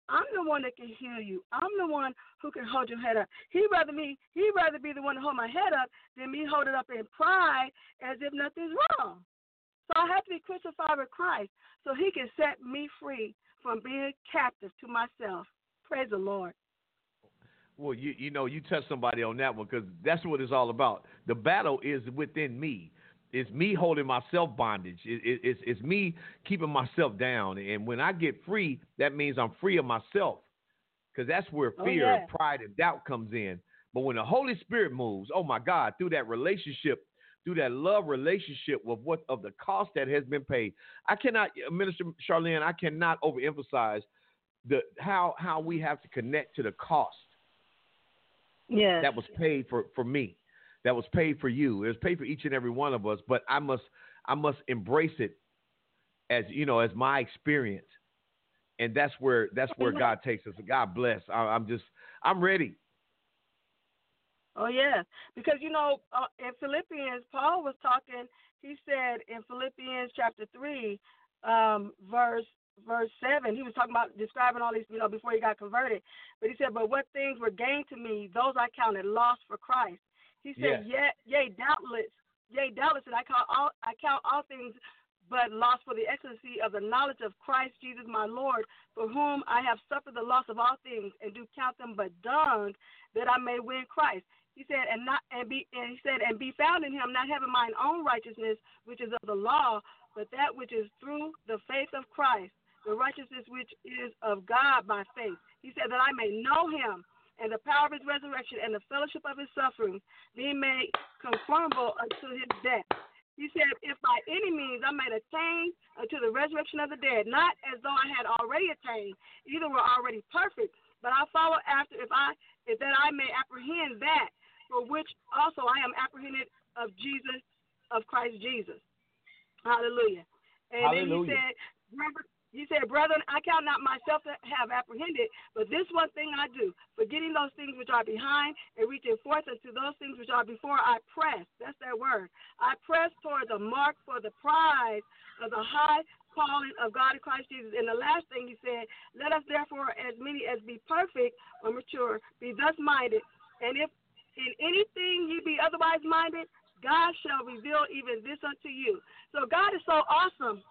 I'm the one that can heal you. I'm the one who can hold your head up. He'd rather me, he'd rather be the one to hold my head up than me hold it up in pride as if nothing's wrong. So I have to be crucified with Christ so he can set me free from being captive to myself. Praise the Lord. Well, you you know, you touched somebody on that one because that's what it's all about. The battle is within me. It's me holding myself bondage. It, it, it's, it's me keeping myself down. And when I get free, that means I'm free of myself because that's where fear, oh, yeah. pride, and doubt comes in. But when the Holy Spirit moves, oh, my God, through that relationship, through that love relationship with what of the cost that has been paid. I cannot, Minister Charlene, I cannot overemphasize the how how we have to connect to the cost yes. that was paid for, for me. That was paid for you. It was paid for each and every one of us, but I must I must embrace it as you know as my experience, and that's where that's where God takes us. God bless. I, I'm just I'm ready. Oh yeah, because you know uh, in Philippians, Paul was talking. He said in Philippians chapter three, um, verse verse seven, he was talking about describing all these, you know, before he got converted. But he said, "But what things were gained to me, those I counted loss for Christ." He said, yes. yea, yea, doubtless, yea, doubtless, and I count all, I count all things but loss for the excellency of the knowledge of Christ Jesus my Lord, for whom I have suffered the loss of all things, and do count them but dung, that I may win Christ. He said, and not and be and he said, and be found in him, not having mine own righteousness, which is of the law, but that which is through the faith of Christ, the righteousness which is of God by faith. He said, that I may know him, and the power of his resurrection, and the fellowship of his sufferings, being made conformable unto his death. He said, if by any means I might attain unto the resurrection of the dead, not as though I had already attained, either were already perfect, but I follow after, if I, if that I may apprehend that, for which also I am apprehended of Jesus, of Christ Jesus. Hallelujah. And Hallelujah. then he said, remember, He said, brethren, I count not myself to have apprehended, but this one thing I do, forgetting those things which are behind and reaching forth unto those things which are before, I press. That's that word. I press toward the mark for the prize of the high calling of God in Christ Jesus. And the last thing he said, let us therefore, as many as be perfect or mature, be thus minded. And if in anything ye be otherwise minded, God shall reveal even this unto you. So God is so awesome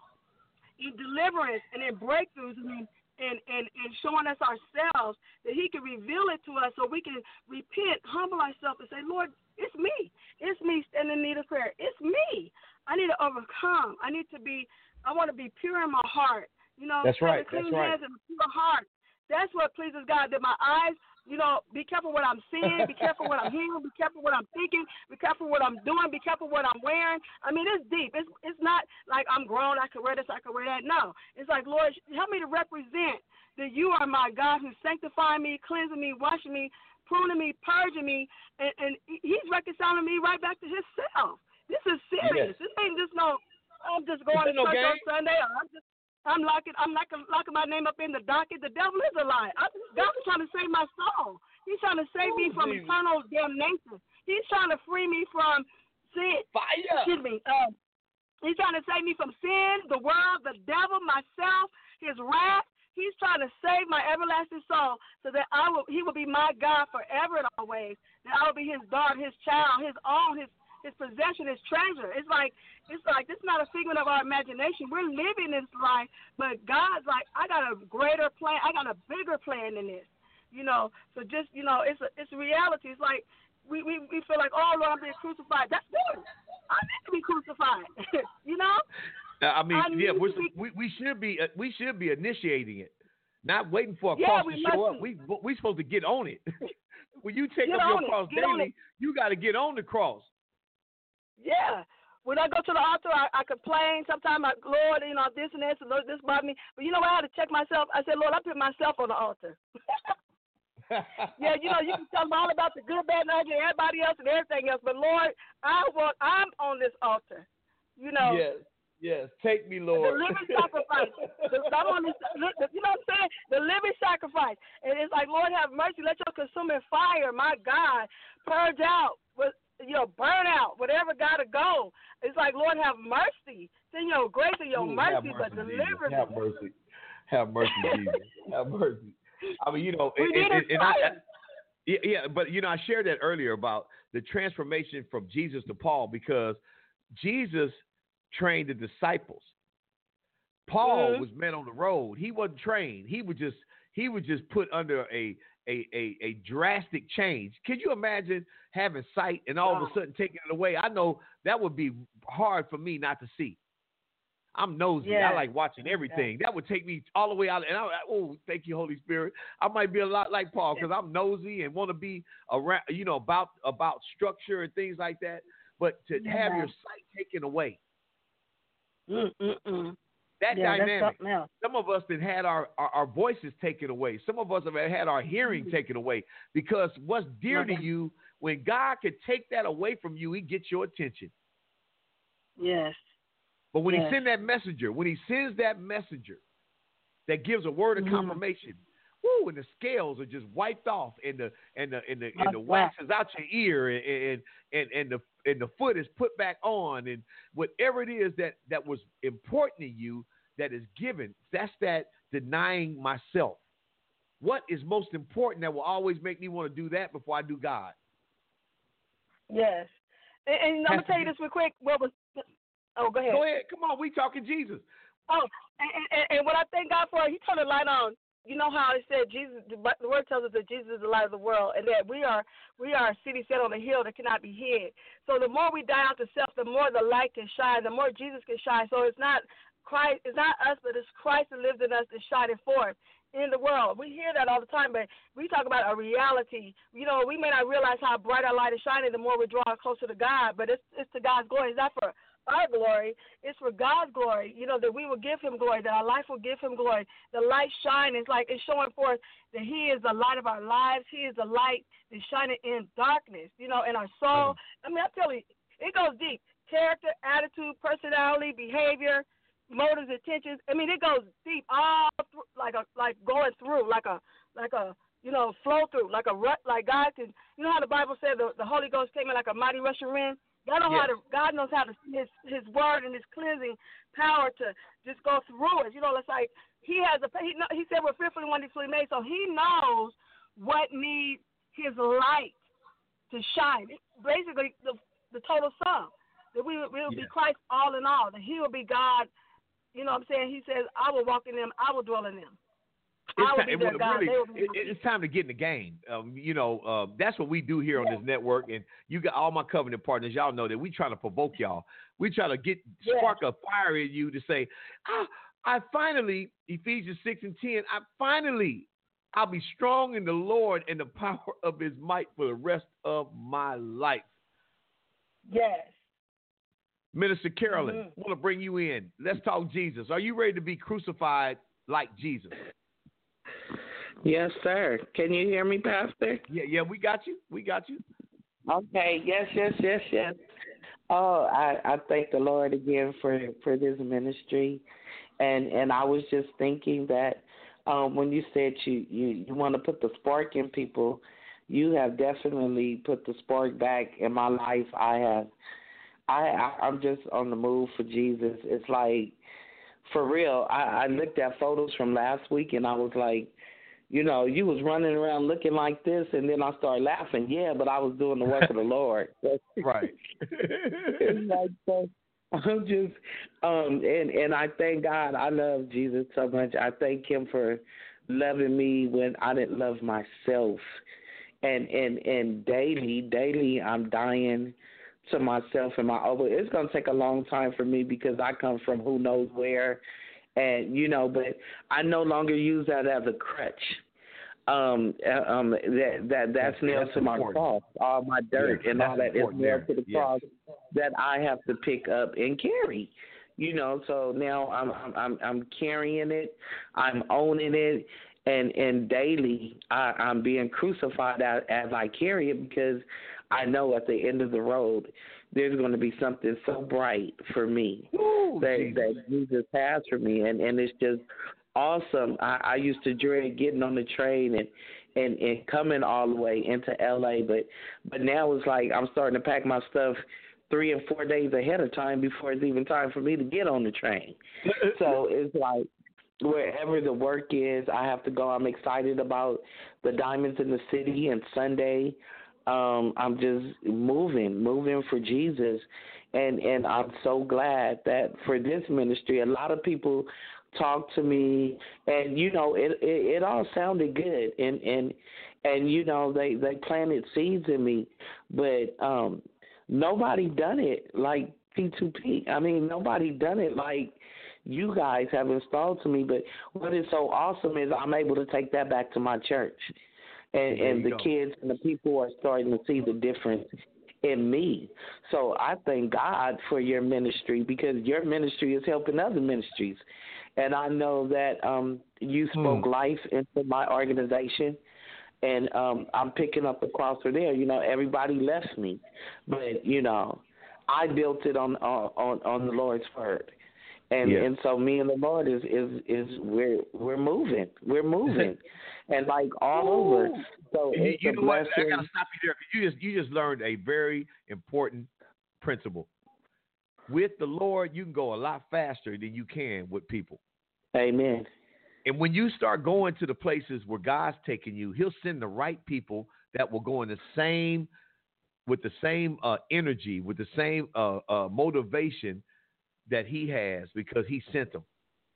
in deliverance and in breakthroughs and, and, and, and showing us ourselves that he can reveal it to us so we can repent, humble ourselves and say, Lord, it's me. It's me standing in need of prayer. It's me. I need to overcome. I need to be, I want to be pure in my heart. You know, that's right. Clean That's right. hands and a pure heart. That's what pleases God, that my eyes, you know, be careful what I'm seeing, be careful what I'm hearing, be careful what I'm thinking, be careful what I'm doing, be careful what I'm wearing. I mean, it's deep. It's it's not like I'm grown, I can wear this, I can wear that. No. It's like, Lord, help me to represent that you are my God who's sanctifying me, cleansing me, washing me, pruning me, purging me, and, and he's reconciling me right back to himself. This is serious. Yes. This ain't just no, I'm just going to no church game. on Sunday, or I'm just I'm locking, I'm locking, locking my name up in the docket. The devil is a lie. I, God is trying to save my soul. He's trying to save me from Jesus. eternal damnation. He's trying to free me from sin. Fire. Excuse me. Um, he's trying to save me from sin, the world, the devil, myself, his wrath. He's trying to save my everlasting soul so that I will, he will be my God forever and always. That I will be his daughter, his child, his own, his his possession, his treasure. It's like, it's like, this is not a figment of our imagination. We're living this life, but God's like, I got a greater plan. I got a bigger plan than this, you know. So just, you know, it's a, it's a reality. It's like we, we, we feel like, oh, Lord, I'm being crucified. That's good. I need to be crucified, you know. I mean, I yeah, we're, be, we we should be uh, we should be initiating it, not waiting for a yeah, cross to show up. We we supposed to get on it. When you take get up your it. cross get daily, you got to get on the cross. Yeah. When I go to the altar, I, I complain. Sometimes, I, Lord, you know, this and this and this bothers me. But you know what? I had to check myself. I said, Lord, I put myself on the altar. Yeah, you know, you can tell me all about the good, bad, and ugly, everybody else and everything else. But Lord, I want, I'm on this altar. You know. Yes. Yes. Take me, Lord. The living sacrifice. the, I'm on this, you know what I'm saying? The living sacrifice. And it's like, Lord, have mercy. Let your consuming fire, my God, purge out with, you know, burn out, whatever got to go. It's like, Lord, have mercy. Send your grace and your Ooh, mercy, mercy, but deliver Jesus. Have me. mercy. Have mercy, Jesus. Have mercy. I mean, you know, we and, need and, it and I, I, yeah, yeah, but you know, I shared that earlier about the transformation from Jesus to Paul because Jesus trained the disciples. Paul mm-hmm. was met on the road. He wasn't trained. He was just he was just put under a a a, a drastic change. Can you imagine having sight and all wow. of a sudden taking it away? I know that would be hard for me not to see. I'm nosy. Yeah. I like watching everything. Yeah. That would take me all the way out. And I, oh, thank you, Holy Spirit. I might be a lot like Paul because I'm nosy and want to be around, you know, about about structure and things like that. But to yeah. have your sight taken away, Mm-mm-mm. that yeah, dynamic. Some of us have had our, our, our voices taken away. Some of us have had our hearing mm-hmm. taken away because what's dear mm-hmm. to you, when God can take that away from you, He gets your attention. Yes. But when yes. he sends that messenger, when he sends that messenger that gives a word of mm-hmm. confirmation, woo, and the scales are just wiped off, and the and the and the, and the wax is out your ear, and, and and the and the foot is put back on, and whatever it is that that was important to you that is given, that's that denying myself. What is most important that will always make me want to do that before I do God? Yes, and, and I'm gonna tell you this real quick. What was Oh, go ahead. Go ahead. Come on. We talking Jesus. Oh, and, and, and what I thank God for, He turned the light on. You know how it said Jesus. The word tells us that Jesus is the light of the world, and that we are we are a city set on a hill that cannot be hid. So the more we die out to self, the more the light can shine. The more Jesus can shine. So it's not Christ. It's not us, but it's Christ that lives in us that's shining forth in the world. We hear that all the time, but we talk about a reality. You know, we may not realize how bright our light is shining the more we draw closer to God, but it's it's to God's glory. It's not for our glory, it's for God's glory, you know, that we will give Him glory, that our life will give Him glory. The light shine is like it's showing forth that He is the light of our lives. He is the light that's shining in darkness, you know, in our soul. Mm. I mean, I tell you, it goes deep. Character, attitude, personality, behavior, motives, intentions. I mean, it goes deep, all through, like a like going through, like a like a you know flow through, like a rut, like God can. You know how the Bible said the, the Holy Ghost came in like a mighty rushing wind. God knows, yes. how to, God knows how to his his word and his cleansing power to just go through it. You know, it's like he has a he, he said we're fearfully and wonderfully made, so he knows what needs his light to shine. It's basically, the the total sum that we will we'll yes. be Christ all in all. That He will be God. You know what I'm saying? He says, "I will walk in them. I will dwell in them." It's time, it, really, it, it's time to get in the game. Um, you know, uh, that's what we do here yeah. on this network. And you got all my covenant partners. Y'all know that we try to provoke y'all. We try to get yeah. spark a fire in you to say, ah, I finally, Ephesians six and ten, I finally, I'll be strong in the Lord and the power of His might for the rest of my life. Yes. Minister Carolyn, mm-hmm. I want to bring you in. Let's talk Jesus. Are you ready to be crucified like Jesus? Yes, sir. Can you hear me, Pastor? Yeah, yeah, we got you. We got you. Okay. Yes, yes, yes, yes. Oh, I, I thank the Lord again for, for this ministry. And and I was just thinking that um, when you said you, you, you want to put the spark in people, you have definitely put the spark back in my life. I have. I, I, I'm just on the move for Jesus. It's like, for real, I, I looked at photos from last week and I was like, you know, you was running around looking like this, and then I started laughing. Yeah, but I was doing the work of the Lord. Right. It's like, so I'm just, um, and, and I thank God. I love Jesus so much. I thank Him for loving me when I didn't love myself. And, and, and daily, daily I'm dying to myself and my over. It's going to take a long time for me because I come from who knows where. And, you know, but I no longer use that as a crutch. Um, um, that, that that's nailed that's to my important. cross. All my dirt yeah, and all that is nailed to the yes. cross that I have to pick up and carry. You know, so now I'm I'm I'm carrying it, I'm owning it, and and daily I, I'm being crucified as, as I carry it because I know at the end of the road there's going to be something so bright for me Ooh, that, Jesus. that Jesus has for me. And, and it's just awesome. I, I used to dread getting on the train and, and, and coming all the way into L A, but but now it's like I'm starting to pack my stuff three and four days ahead of time before it's even time for me to get on the train. So it's like wherever the work is, I have to go. I'm excited about the Diamonds in the City and Sunday. Um, I'm just moving, moving for Jesus. And, and I'm so glad that for this ministry, a lot of people talk to me, and, you know, it, it, it all sounded good. And, and, and you know, they, they planted seeds in me. But um, nobody done it like P two P. I mean, nobody done it like you guys have installed to me. But what is so awesome is I'm able to take that back to my church. And, and the go. kids and the people are starting to see the difference in me. So I thank God for your ministry, because your ministry is helping other ministries. And I know that um, you spoke hmm. life into my organization, and um, I'm picking up the cross for there. You know, everybody left me, but, you know, I built it on on, on the Lord's word. And yeah. and so me and the Lord is is, is we're we're moving. We're moving. And like all Ooh. over. So you, it's you a know blessing. what? I gotta stop you there, because you just you just learned a very important principle. With the Lord, you can go a lot faster than you can with people. Amen. And when you start going to the places where God's taking you, He'll send the right people that will go in the same with the same uh, energy, with the same uh, uh, motivation that He has, because He sent them.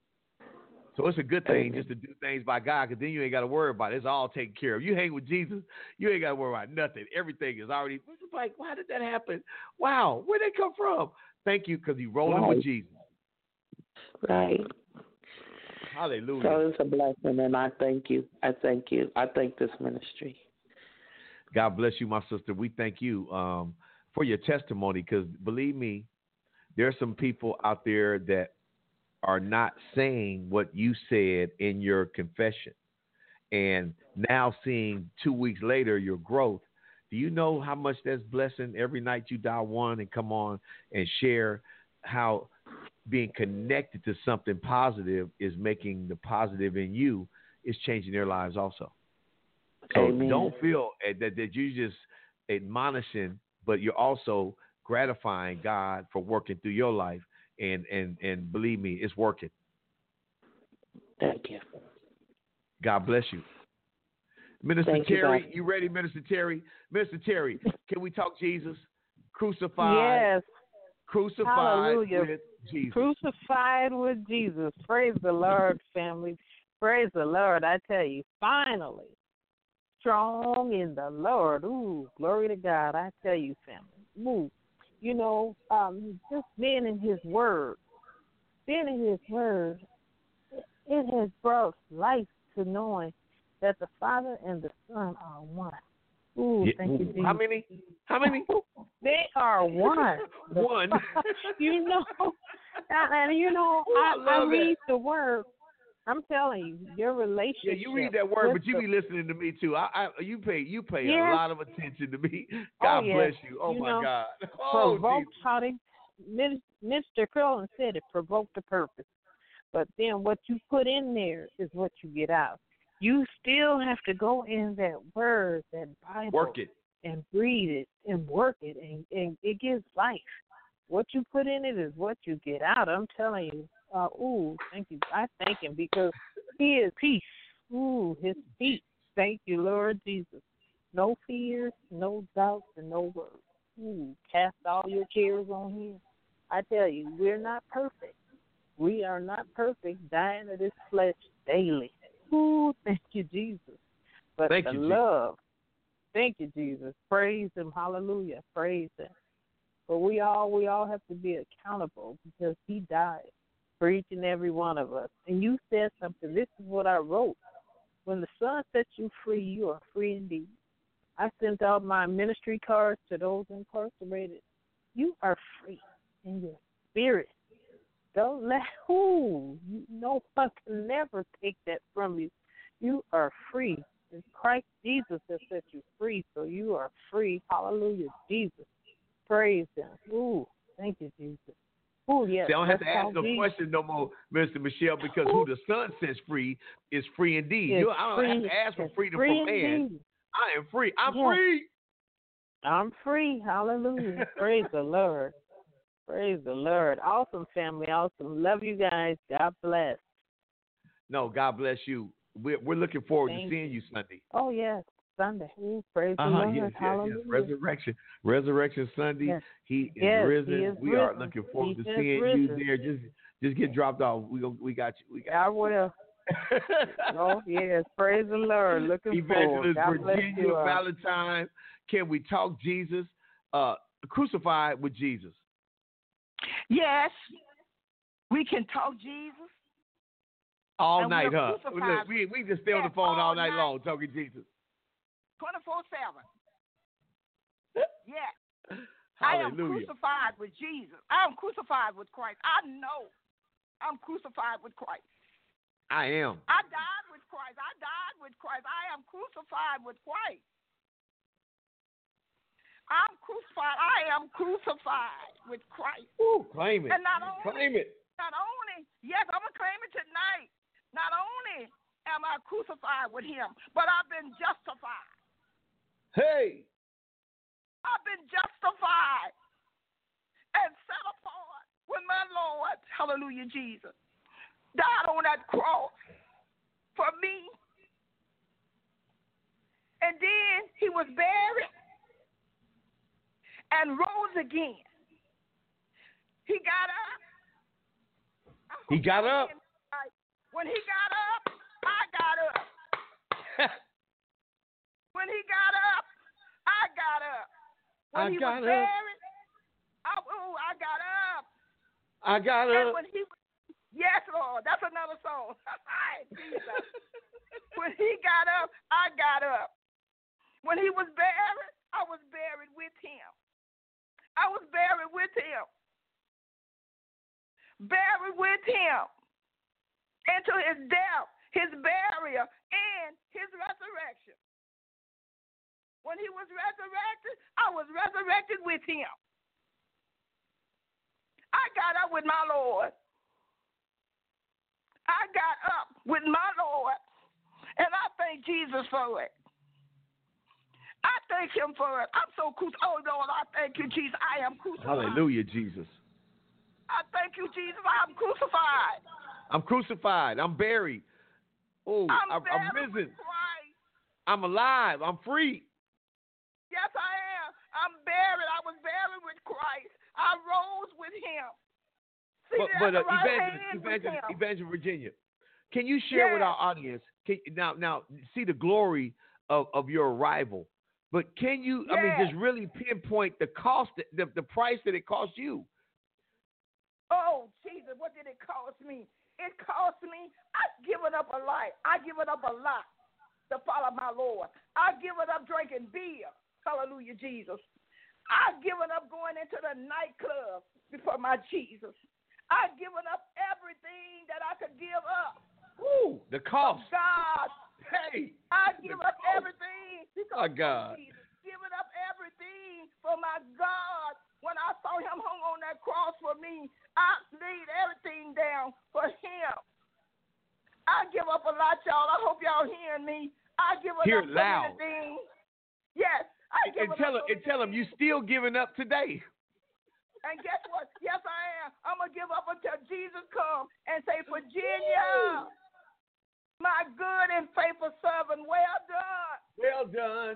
So it's a good thing Amen. just to do things by God, because then you ain't got to worry about it. It's all taken care of. You hang with Jesus, you ain't got to worry about nothing. Everything is already like, why did that happen? Wow, where'd they come from? Thank you, because you rolling right. with Jesus. Right. Hallelujah. So it's a blessing, and I thank you. I thank you. I thank this ministry. God bless you, my sister. We thank you um, for your testimony, because believe me, there are some people out there that are not saying what you said in your confession. And now seeing two weeks later your growth, do you know how much that's blessing every night you dial one and come on and share how being connected to something positive is making the positive in you is changing their lives also. So Amen. Don't feel that, that you're just admonishing, but you're also gratifying God for working through your life. And, and, and believe me, it's working. Thank you. God bless you. Minister Thank Terry, you, you ready, Minister Terry? Minister Terry, can we talk Jesus? Crucified. Yes. Crucified Hallelujah. with Jesus. Crucified with Jesus. Praise the Lord, family. Praise the Lord. I tell you, finally, strong in the Lord. Ooh, glory to God. I tell you, family. Ooh. You know, um, just being in His Word, being in His Word, it has brought life to knowing that the Father and the Son are one. Ooh, yeah. thank you, Jesus. How many? How many? They are one. one. You know, and you know, Ooh, I, I, I I read the Word. I'm telling you, your relationship. Yeah, you read that word, but you the, be listening to me too. I, I you pay you pay yeah. a lot of attention to me. God oh, yeah. bless you. Oh you my know, God. Oh, provoked how they, Mister Curlin said it provoked the purpose. But then what you put in there is what you get out. You still have to go in that word, that Bible, work it and read it and work it, and, and it gives life. What you put in it is what you get out. I'm telling you. Uh, ooh, thank you. I thank Him because He is peace. Ooh, His peace. Thank you, Lord Jesus. No fears, no doubts, and no worries. Ooh, cast all your cares on Him. I tell you, we're not perfect. We are not perfect, dying to this flesh daily. Ooh, thank you, Jesus. But thank the you, love, Jesus. Thank you, Jesus. Praise Him. Hallelujah. Praise Him. But we all we all have to be accountable because He died for each and every one of us. And you said something. This is what I wrote. When the Son sets you free, you are free indeed. I sent out my ministry cards to those incarcerated. You are free in your spirit. Don't let who you no one can never take that from you. You are free. It's Christ Jesus that set you free, so you are free. Hallelujah, Jesus. Praise Him. Ooh, thank you, Jesus. Oh, yes. See, I don't have to ask no question no more, Mister Michelle, because who the Son sets free is free indeed. You, I don't free, have to ask for freedom free from man. indeed. I am free. I'm yes. free. I'm free. Hallelujah. Praise the Lord. Praise the Lord. Awesome family. Awesome. Love you guys. God bless. No, God bless you. We're, we're looking forward Thank to seeing you Sunday. Oh, yes, Sunday. Ooh, praise the Uh-huh, Lord. yes, yes, Hallelujah. yes. Resurrection. Resurrection Sunday. Yes. He is Yes, risen. he is we risen. are looking forward He to is seeing risen. you there. Just just get dropped off. We go, we got you. We got I will. Oh, yes. Praise the Lord. Looking Evangelist forward. God bless Virginia you. Uh, Valentine. Can we talk Jesus? Uh, crucified with Jesus. Yes, we can talk Jesus. All And night, we're huh? crucified. Look, we we just stay on Yes, the phone all, all night, night. long talking Jesus. twenty-four seven. Yes. I am Hallelujah. crucified with Jesus. I am crucified with Christ. I know I'm crucified with Christ. I am. I died with Christ. I died with Christ. I am crucified with Christ. I'm crucified. I am crucified with Christ. Ooh, claim it. And not only, Claim it. not only, yes, I'm going to claim it tonight. Not only am I crucified with him, but I've been justified. Hey. I've been justified and set apart with my Lord. Hallelujah, Jesus. Died on that cross for me. And then he was buried and rose again. He got up. He got up. When he got up, I got up. When he got up, I got up. When I he got was up. buried, I, ooh, I got up. I got And up. when he, yes, Lord, that's another song. Jesus. When he got up, I got up. When he was buried, I was buried with him. I was buried with him. Buried with him into his death, his burial, and his resurrection. When he was resurrected, I was resurrected with him. I got up with my Lord. I got up with my Lord. And I thank Jesus for it. I thank him for it. I'm so crucified. Oh, Lord, I thank you, Jesus. I am crucified. Hallelujah, Jesus. I thank you, Jesus. I'm crucified. I'm crucified. I'm buried. Oh, I'm, I'm, I'm buried risen. with Christ. I'm alive. I'm free. Yes, I am. I'm buried. I was buried with Christ. I rose with him. But, Seated but at uh, the right Evangelist, hand with Evangelist, him. Evangelist Virginia, can you share with Yes. our audience? Can, now, now, see the glory of, of your arrival. But can you, I mean, Yes. just really pinpoint the cost, the, the price that it cost you? Oh, Jesus, what did it cost me? It cost me, I've given up a lot. I've given up a lot to follow my Lord. I've given up drinking beer. Hallelujah, Jesus. I've given up going into the nightclub before my Jesus. I've given up everything that I could give up. Ooh, the cost. For God. Hey. I give the up cost. everything because My God. of Jesus. Giving up everything for my God. When I saw him hung on that cross for me, I laid everything down for him. I give up a lot, y'all. I hope y'all hearing me. I give up Hear so it loud. many things. Yes, I give And up tell so him, and many tell him you things. still giving up today. And guess what? Yes, I am. I'm going to give up until Jesus comes and say, Virginia, my good and faithful servant, well done. Well done.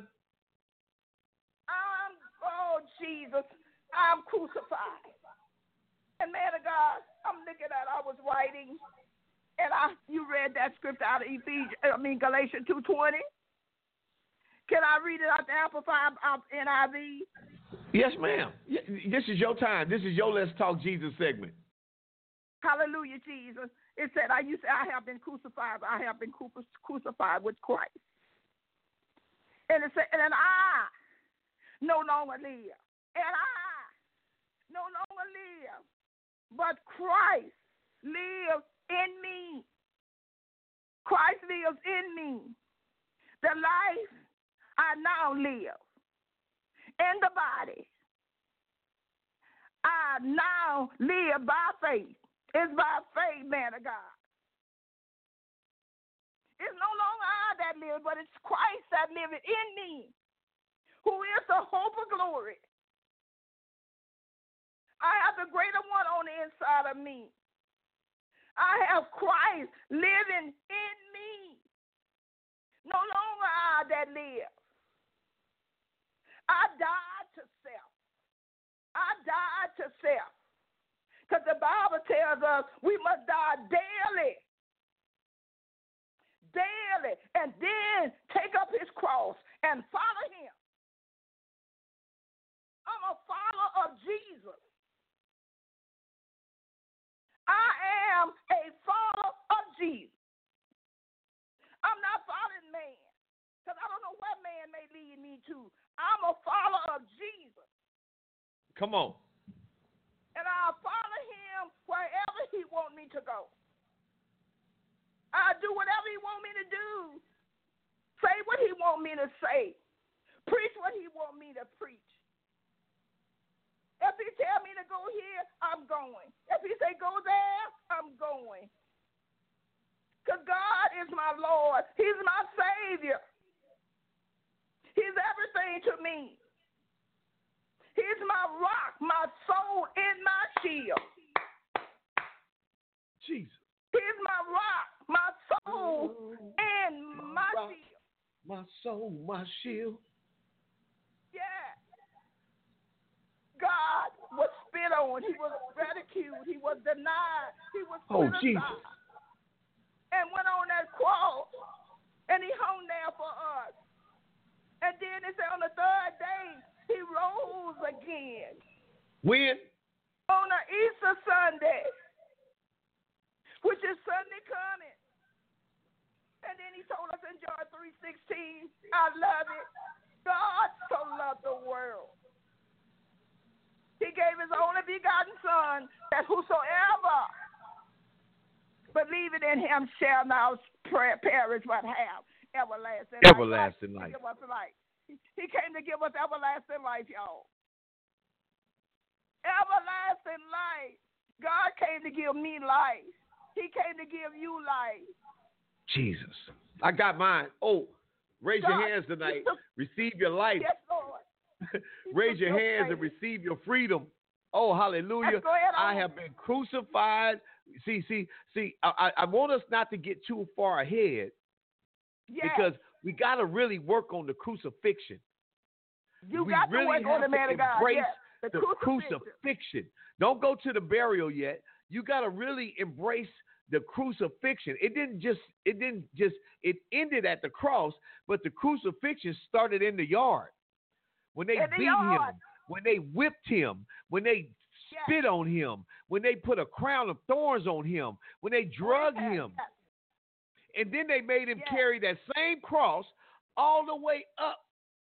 I'm, oh, Jesus, I'm crucified. And man of God, I'm looking at, I was writing, and I, you read that scripture out of Ephesians, I mean, Galatians two twenty. Can I read it out the Amplified N I V? Yes, ma'am. This is your time. This is your Let's Talk Jesus segment. Hallelujah, Jesus. It said, I used to, I have been crucified, I have been crucified with Christ. And it said, and I no longer live. And I no longer live. But Christ lives in me. Christ lives in me. The life I now live in the body, I now live by faith. It's by faith, man of God. It's no longer I that live, but it's Christ that liveth in me, who is the hope of glory. I have the greater one on the inside of me. I have Christ living in me. No longer I that live. I died to self. I died to self. Because the Bible tells us we must die daily. Daily. And then take up his cross and follow him. I'm a follower of Jesus. I am a follower of Jesus. I'm not following man. Because I don't know what man may lead me to. I'm a follower of Jesus. Come on. And I'll follow him wherever he wants me to go. I'll do whatever he wants me to do. Say what he wants me to say. Preach what he wants me to preach. If he tell me to go here, I'm going. If he say go there, I'm going. Because God is my Lord. He's my Savior. He's everything to me. He's my rock, my soul, and my shield. Jesus. He's my rock, my soul, and my rock, shield. My soul, my shield. Yeah. God was spit on. He was ridiculed. He was denied. He was put Oh, Jesus. aside. And went on that cross. And he hung there for us. And then it said on the third day, he rose again. When? On the Easter Sunday, which is Sunday coming. And then he told us in John three sixteen, I love it. God so loved the world. He gave his only begotten Son, that whosoever believeth in him shall not perish but have everlasting life. Everlasting life. Give us life. He came to give us everlasting life, y'all. Everlasting life. God came to give me life. He came to give you life. Jesus. I got mine. Oh, raise God, your hands tonight. Receive your life. Yes, Lord. Raise your hands and receive your freedom. Oh, hallelujah. I have been crucified. See, see, see, I, I want us not to get too far ahead. Yes. Because we got to really work on the crucifixion. You we got really to work on the man of God. embrace Yes. The, the crucifixion. crucifixion. Don't go to the burial yet. You got to really embrace the crucifixion. It didn't just, it didn't just, it ended at the cross, but the crucifixion started in the yard. When they in beat the him, when they whipped him, when they yes. spit on him, when they put a crown of thorns on him, when they drugged yes. him, Yes. and then they made him yes. carry that same cross all the way up.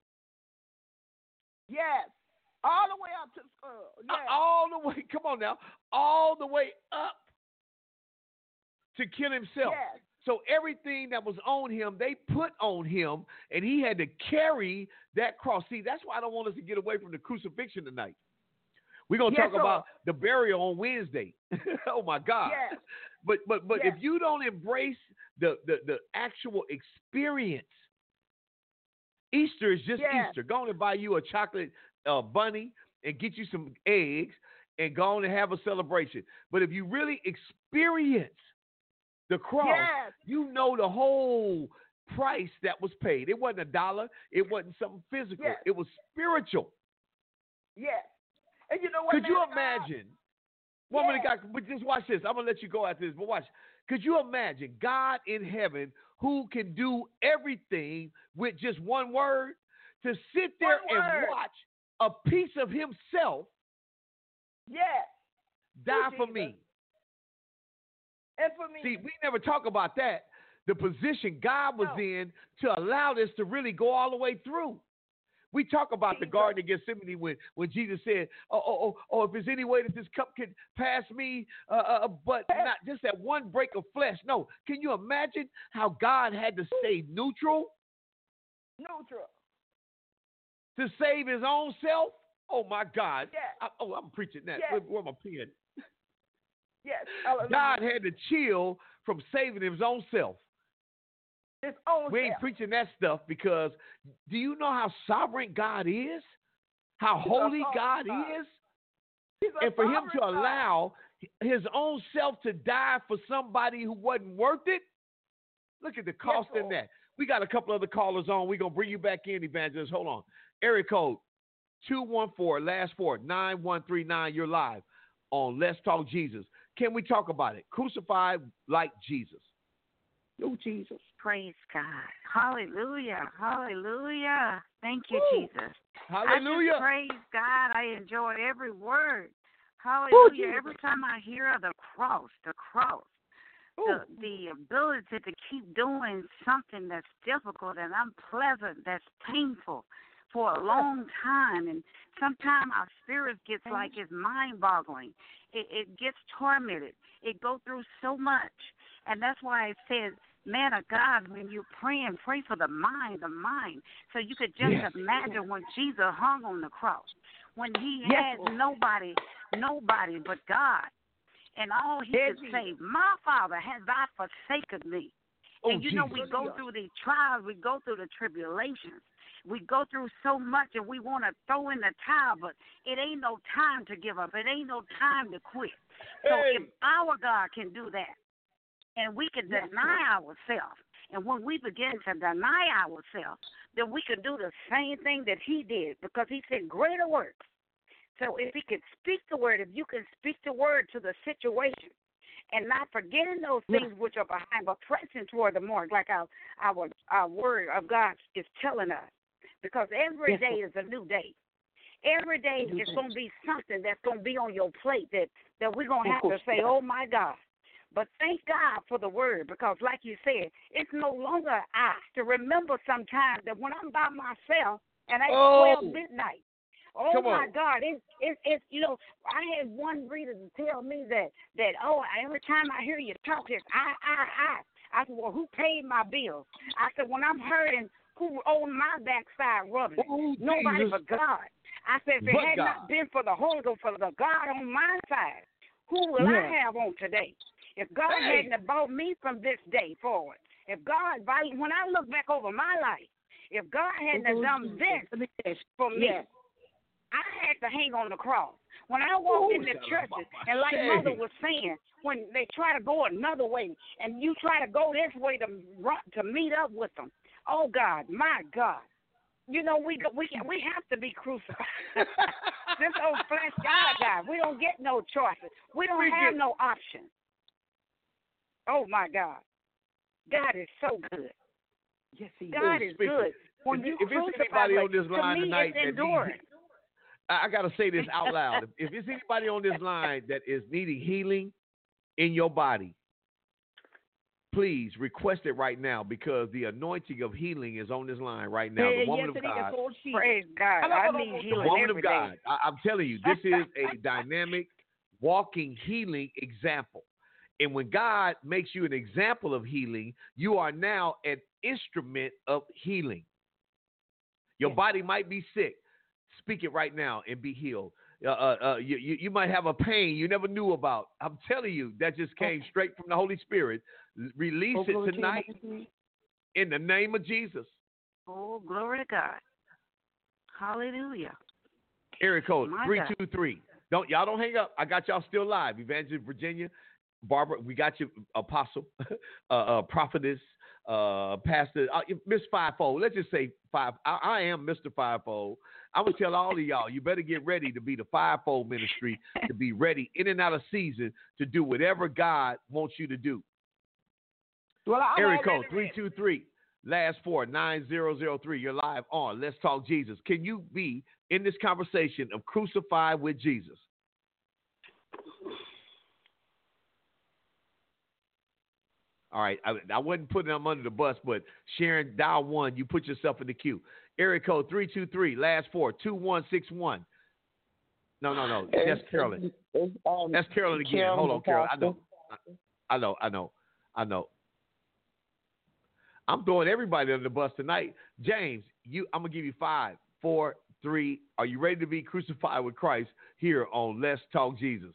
Yes. All the way up to the skull. Yes. All the way, come on now, all the way up to kill himself. Yes. So everything that was on him, they put on him, and he had to carry that cross. See, that's why I don't want us to get away from the crucifixion tonight. We're going to yes, talk sir. about the burial on Wednesday. Oh, my God. Yes. But but but yes. if you don't embrace the, the, the actual experience, Easter is just yes. Easter. Go on and buy you a chocolate uh, bunny and get you some eggs and go on and have a celebration. But if you really experience the cross, yes. you know the whole price that was paid. It wasn't a dollar. It wasn't something physical. Yes. It was spiritual. Yes. And you know what? Could you God? imagine? Woman of God, but just watch this. I'm going to let you go after this, but watch. Could you imagine God in heaven who can do everything with just one word? To sit there One and word. watch a piece of himself yes. die Oh, for Jesus. me. And for me. See, we never talk about that. The position God was no. in to allow this to really go all the way through. We talk about Jesus. the Garden of Gethsemane when, when Jesus said, oh, oh, oh, oh, if there's any way that this cup could pass me, uh, uh, but not just that one break of flesh. No. Can you imagine how God had to stay neutral? Neutral. To save his own self? Oh, my God. Yes. I, oh, I'm preaching that. Yes. Where, where my pen? Yes. Hallelujah. God had to chill from saving his own self. His own We ain't self. preaching that stuff because do you know how sovereign God is? How He's holy a God God. is? He's a And for him to sovereign God. allow his own self to die for somebody who wasn't worth it. Look at the cost yes, in that. We got a couple other callers on. We're going to bring you back in, Evangelist. Hold on. Area code two one four, last four, nine one three nine. You're live on Let's Talk Jesus. Can we talk about it? Crucified like Jesus. Oh, Jesus. Praise God. Hallelujah. Hallelujah. Thank you, Woo. Jesus. Hallelujah. I just praise God. I enjoy every word. Hallelujah. Woo, every time I hear the cross, the cross, the, the ability to keep doing something that's difficult and unpleasant, that's painful for a long time. And sometimes our spirit gets like it's mind-boggling. It, it gets tormented. It goes through so much. And that's why it says, man of God, when you're praying, pray for the mind, the mind. So you could just yes. imagine when Jesus hung on the cross, when he yes. had nobody, nobody but God. And all he yes. could say, my Father, has thou forsaken me? Oh, and you Jesus. know, we go through these trials, we go through the tribulations. We go through so much and we want to throw in the towel, but it ain't no time to give up. It ain't no time to quit. So hey. if our God can do that, and we can yes, deny Lord. ourselves, and when we begin to deny ourselves, then we can do the same thing that he did, because he said greater works. So if he can speak the word, if you can speak the word to the situation, and not forgetting those things which are behind, but pressing toward the mark, like our our, our word of God is telling us. Because every yes, day is a new day. Every day is going to be something that's going to be on your plate that, that we're going to have to say, oh, my God. But thank God for the word, because like you said, it's no longer I to remember sometimes that when I'm by myself and it's oh. twelve midnight, oh, Come my on. God, it's, it's, it's, you know, I had one reader to tell me that, that, oh, every time I hear you talk, it's I, I, I. I said, well, who paid my bills? I said, when I'm hurting, who on my backside rubbing? Oh, Nobody Jesus. but God. I said, if it but had God. not been for the Holy Ghost, for the God on my side, who will yeah. I have on today? If God hey. hadn't brought me from this day forward, if God, when I look back over my life, if God hadn't oh, done this for me, yeah. I had to hang on the cross. When I walk oh, in the churches, and like hey. Mother was saying, when they try to go another way, and you try to go this way to run, to meet up with them, oh God, my God, you know we we we have to be crucified. This old flesh God, God, we don't get no choices. We don't we have get... no options. Oh my God, God is so good. Yes, He God is, is good. When if, you if it's anybody on this line to me, tonight it's that needs, I got to say this out loud. if, if it's anybody on this line that is needing healing in your body, please request it right now, because the anointing of healing is on this line right now. Hey, the woman yes, of God. Praise God. I, I need healing. The woman every of God. day. I, I'm telling you, this is a dynamic, walking healing example. And when God makes you an example of healing, you are now an instrument of healing. Your yes. body might be sick. Speak it right now and be healed. Uh, uh, uh, you, you, you might have a pain you never knew about. I'm telling you, that just came straight from the Holy Spirit. Release oh, it tonight in the name of Jesus. Oh, glory to God. Hallelujah. Area code three two three. Don't y'all don't hang up. I got y'all still live. Evangelist Virginia, Barbara, we got you, Apostle, uh, uh, Prophetess, uh, Pastor, uh, Miss Fivefold. Let's just say five. I, I am Mister Fivefold. I'm going to tell all of y'all, you better get ready to be the fivefold ministry, to be ready in and out of season to do whatever God wants you to do. Well, Area code three two three, last four, nine zero zero three. You're live on Let's Talk Jesus. Can you be in this conversation of crucified with Jesus? All right, I, I wasn't putting them under the bus, but Sharon, dial one, you put yourself in the queue. Area code three two three, last four, two one six one. No, no, no. That's Carolyn. Um, That's Carolyn again. Carolyn Hold on, Carolyn. I know. I know. I know. I know. I'm throwing everybody under the bus tonight. James, you. I'm gonna give you five, four, three. Are you ready to be crucified with Christ here on Let's Talk Jesus?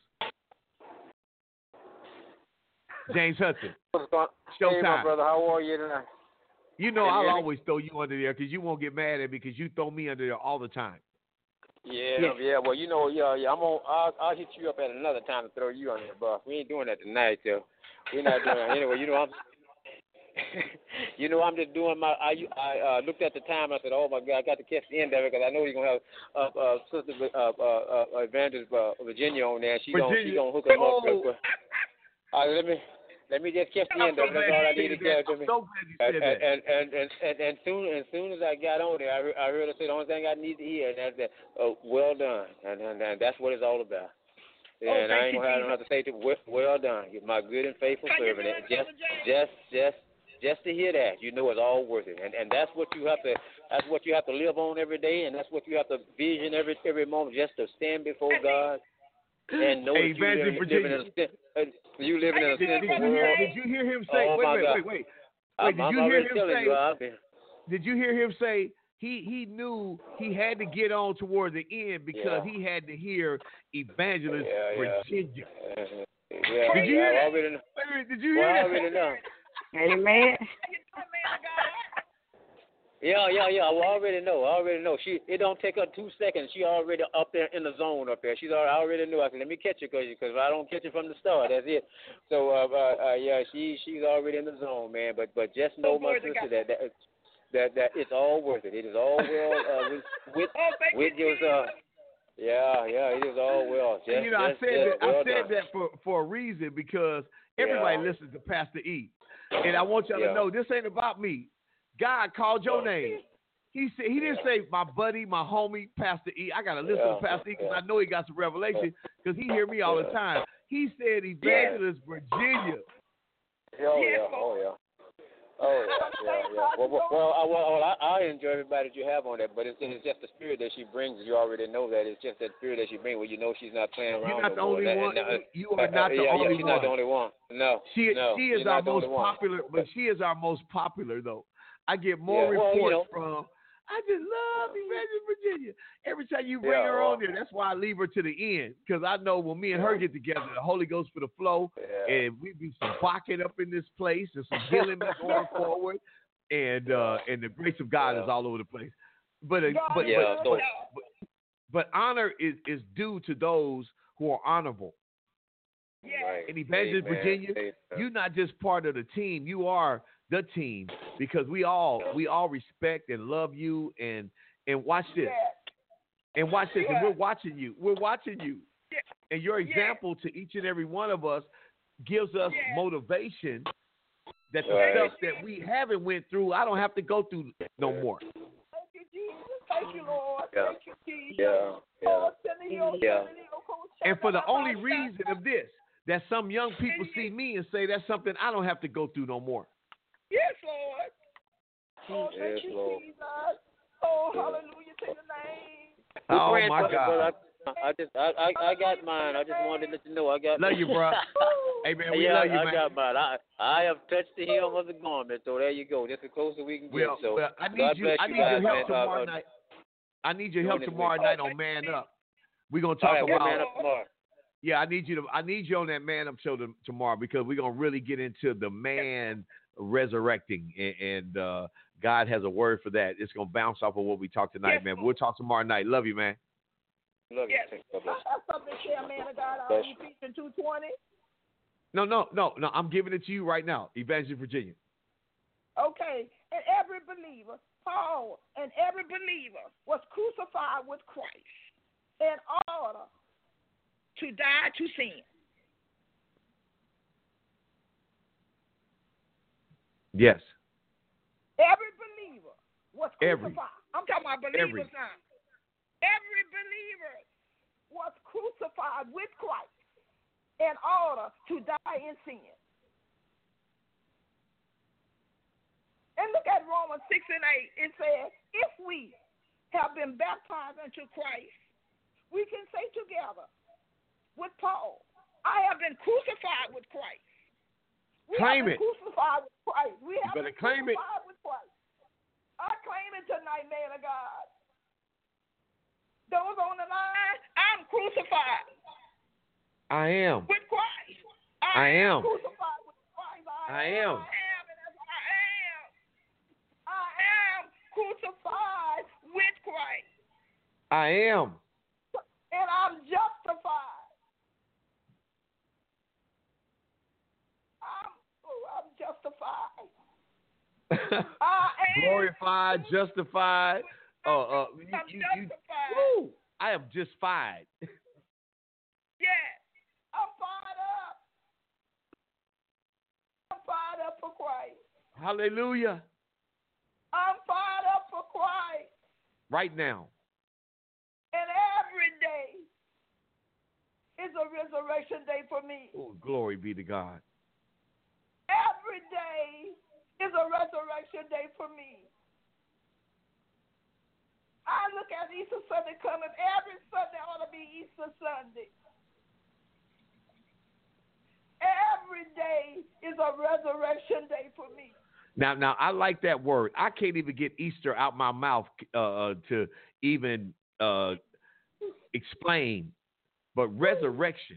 James Hudson. Showtime. Hey, my brother, how are you tonight? You know I'll always throw you under there because you won't get mad at me because you throw me under there all the time. Yeah, Yes. yeah. Well, you know, yeah, yeah. I'm on. I'll, I'll hit you up at another time to throw you on the bus. We ain't doing that tonight, though. We're not doing that anyway. You know, I'm. you know, I'm just doing my. I I uh, looked at the time. I said, "Oh my God, I got to catch the end of it because I know you're gonna have uh, uh, Sister uh, uh, uh, Evangelist uh, Virginia on there. She gonna she gonna hook them Oh. up real quick. Uh, let me. Let me just catch the end of it. That's all I need to tell to me. So glad you And said that. and and and and, and soon as soon as I got on there, I, re- I heard her say the only thing I need to hear, and that's that. Oh, well done, and, and and that's what it's all about. Oh, And I thank ain't you, gonna have, I don't have to say to well, well done, you're my good and faithful servant. And just just just just to hear that, you know it's all worth it. And and that's what you have to that's what you have to live on every day, and that's what you have to vision every every moment, just to stand before God. And know Hey, that you live, living in a sin- uh, you living in a Did, did, sinful you hear, world. did you hear him say? Oh, wait, my wait, God. wait, wait, wait. I'm, Did I'm you hear already him telling say? you, I've been, Did you hear him say he he knew he had to get on toward the end because Yeah. he had to hear Evangelist Yeah, yeah. Virginia? Uh, yeah, Did you hear I that? already know. Wait a minute, did you Well, hear I that? already know. Amen. Yeah, yeah, yeah. Well, I already know. I already know. She. It don't take her two seconds. She already up there in the zone up there. She's already. I already knew. I said, let me catch her because if I don't catch her from the start, that's it. So, uh, uh, uh yeah, she she's already in the zone, man. But but just know, my sister, that that that that it's all worth it. It is all well uh, with with with your uh. Yeah, yeah, it is all well. Just, And, you know, just, I said just, that. well I said done. that for for a reason because everybody Yeah. listens to Pastor E, and I want y'all Yeah. to know this ain't about me. God called your name. He said he didn't say my buddy, my homie, Pastor E. I gotta listen Yeah, to Pastor E because yeah. I know he got some revelation because he hear me all the time. He said Evangelist Virginia. Oh yeah, oh yeah, oh yeah, yeah, yeah. Well, well, well, I, well, well I, I enjoy everybody that you have on there, but it's, it's just the spirit that she brings. You already know that. It's just that spirit that she brings. Well, you know she's not playing around. You're not no the more. only And, one. and, uh, You are not the yeah, only yeah, she's one. not the only one. No, She no, she is she's our not the most only one. popular, but she is our most popular though. I get more Yeah, well, reports you know. from. I just love Evangelist Virginia. Every time you bring Yeah, her well. on there, that's why I leave her to the end because I know when me and her get together, the Holy Ghost for the flow, Yeah. and we be some bucket up in this place and some healing be going forward, and uh, and the grace of God Yeah. is all over the place. But uh, but, Yeah, but, so- but but honor is is due to those who are honorable. Right. And Evangelist Amen. Virginia, Amen. you're not just part of the team. You are the team because we all we all respect and love you and and watch this. And watch this. And we're watching you. We're watching you. And your example to each and every one of us gives us motivation that the Right. stuff that we haven't went through, I don't have to go through no more. Thank you, Jesus. Thank you, Lord. Yeah. Thank you, Jesus. Yeah, yeah, yeah. And for the only reason of this, that some young people see me and say that's something I don't have to go through no more. Yes, Lord. Oh, thank Yes, you, Lord. Jesus. Oh, hallelujah to your name. Oh Praying my for you, God. brother. I, I just, I, I, I got mine. I just wanted to let you know I got. Love you, bro. Hey man, we yeah, love you, I man. got mine. I, I have touched the hem of the garment, so there you go. That's the closest we can get. Well, so well, I need God you. bless I you need guys, your help man. tomorrow Uh, uh, night. I need your help doing it tomorrow with- night on Man Up. We're gonna All talk right, well, about. man, up tomorrow. Yeah, I need you to. I need you on that Man Up show to, tomorrow because we're gonna really get into the man resurrecting, and, and uh, God has a word for that. It's gonna bounce off of what we talked tonight, Yes, man. We'll talk tomorrow night. Love you, man. Love you. Yes. Thank you. God I bless you. have something to share, man of God. Bless Are you. you teaching two twenty? No, no, no, no. I'm giving it to you right now, Evangelist Virginia. Okay. And every believer, Paul, and every believer was crucified with Christ in order to die to sin. Yes. Every believer was Every. crucified. I'm talking about believers Every. now. Every believer was crucified with Christ in order to die in sin. And look at Romans six and eight. It says, if we have been baptized into Christ, we can say together with Paul, I have been crucified with Christ. We Claim have been it. crucified with Christ. We have better been claim it. crucified with Christ. I claim it tonight, man of God. Those on the line, I'm crucified I am. with Christ. I am. Crucified with Christ. I I, am. I am, and that's what I am. I am crucified with Christ. I am. glorified, justified. Uh, uh, you, I'm you, you, justified. woo, I am just fine. Yes, I'm fired up. I'm fired up for Christ. Hallelujah. I'm fired up for Christ. Right now. And every day is a resurrection day for me. Oh, glory be to God. Every day is a resurrection day for me. I look at Easter Sunday coming. Every Sunday ought to be Easter Sunday. Every day is a resurrection day for me. Now, now I like that word. I can't even get Easter out my mouth uh, to even uh, explain, but resurrection,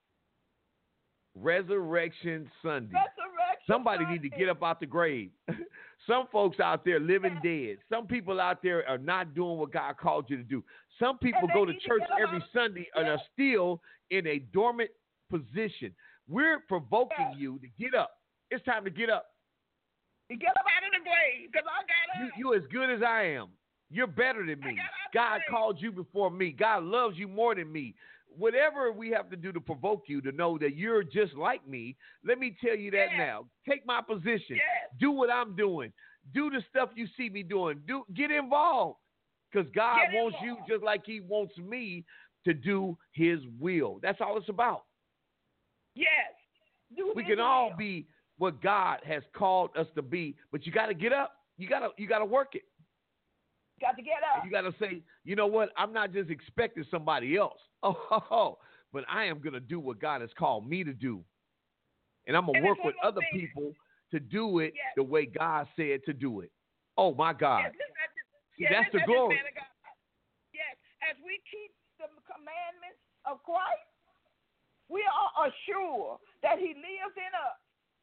Resurrection Sunday. Resurrection Somebody Sunday. need to get up out the grave. Some folks out there living dead. Some people out there are not doing what God called you to do. Some people go to church to every Sunday and are still in a dormant position. We're provoking yes. you to get up. It's time to get up. You get up out of the grave, because I got up. You, you as good as I am. You're better than me. God called you before me. God loves you more than me. Whatever we have to do to provoke you to know that you're just like me, let me tell you that yes. now. Take my position. Yes. Do what I'm doing. Do the stuff you see me doing. Do Get involved, because God Get wants involved. you just like he wants me to do his will. That's all it's about. Yes. Do We his can all will. be what God has called us to be, but you got to get up. You got to you got to work it. Got to get up. You got to say, you know what? I'm not just expecting somebody else. Oh, oh, oh. But I am going to do what God has called me to do. And I'm going to work with other thing. people to do it yes. the way God said to do it. Oh, my God. Yes, listen, See, yes, that's listen, the glory. Yes, as we keep the commandments of Christ, we are assured that he lives in us.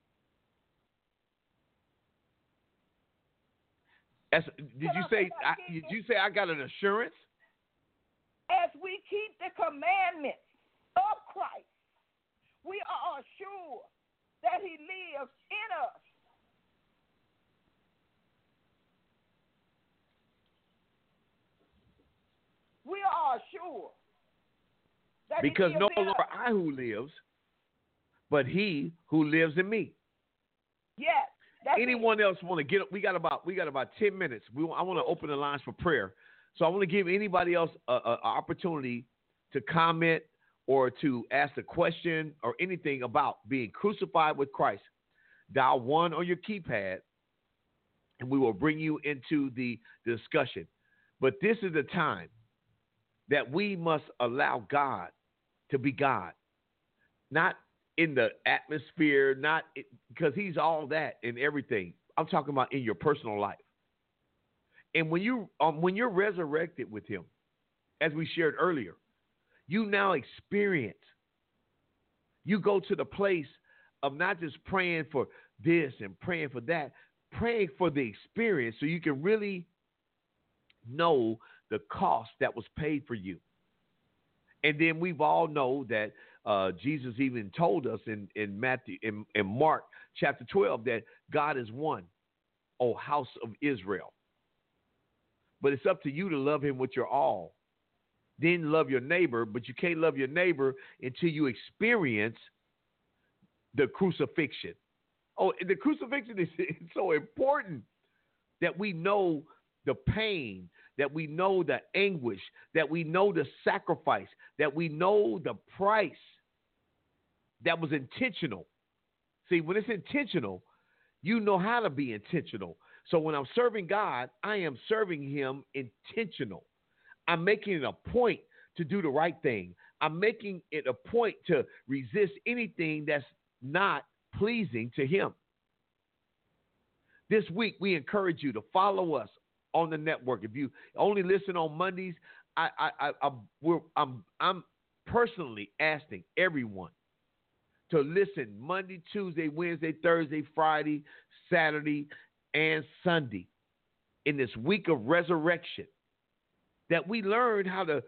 As, did you say? I, did you say I got an assurance? As we keep the commandments of Christ, we are assured that he lives in us. We are assured that because he no lives in longer us. I who lives, but he who lives in me. Yes. That's Anyone it. else want to get up? We got about we got about ten minutes. We I want to open the lines for prayer. So I want to give anybody else an opportunity to comment or to ask a question or anything about being crucified with Christ. Dial one on your keypad, and we will bring you into the discussion. But this is the time that we must allow God to be God, not in the atmosphere, not because he's all that in everything. I'm talking about in your personal life. And when you um, when you're resurrected with him, as we shared earlier, you now experience. You go to the place of not just praying for this and praying for that, praying for the experience so you can really know the cost that was paid for you. And then we've all know that uh, Jesus even told us in, in Matthew, in, in Mark chapter twelve, that God is one, O house of Israel. But it's up to you to love him with your all. Then love your neighbor, but you can't love your neighbor until you experience the crucifixion. Oh, the crucifixion is so important that we know the pain, that we know the anguish, that we know the sacrifice, that we know the price that was intentional. See, when it's intentional, you know how to be intentional. So when I'm serving God, I am serving him intentional. I'm making it a point to do the right thing. I'm making it a point to resist anything that's not pleasing to him. This week, we encourage you to follow us on the network. If you only listen on Mondays, I, I, I, I we're, I'm, I'm personally asking everyone to listen Monday, Tuesday, Wednesday, Thursday, Friday, Saturday, and Sunday in this week of resurrection, that we learn how to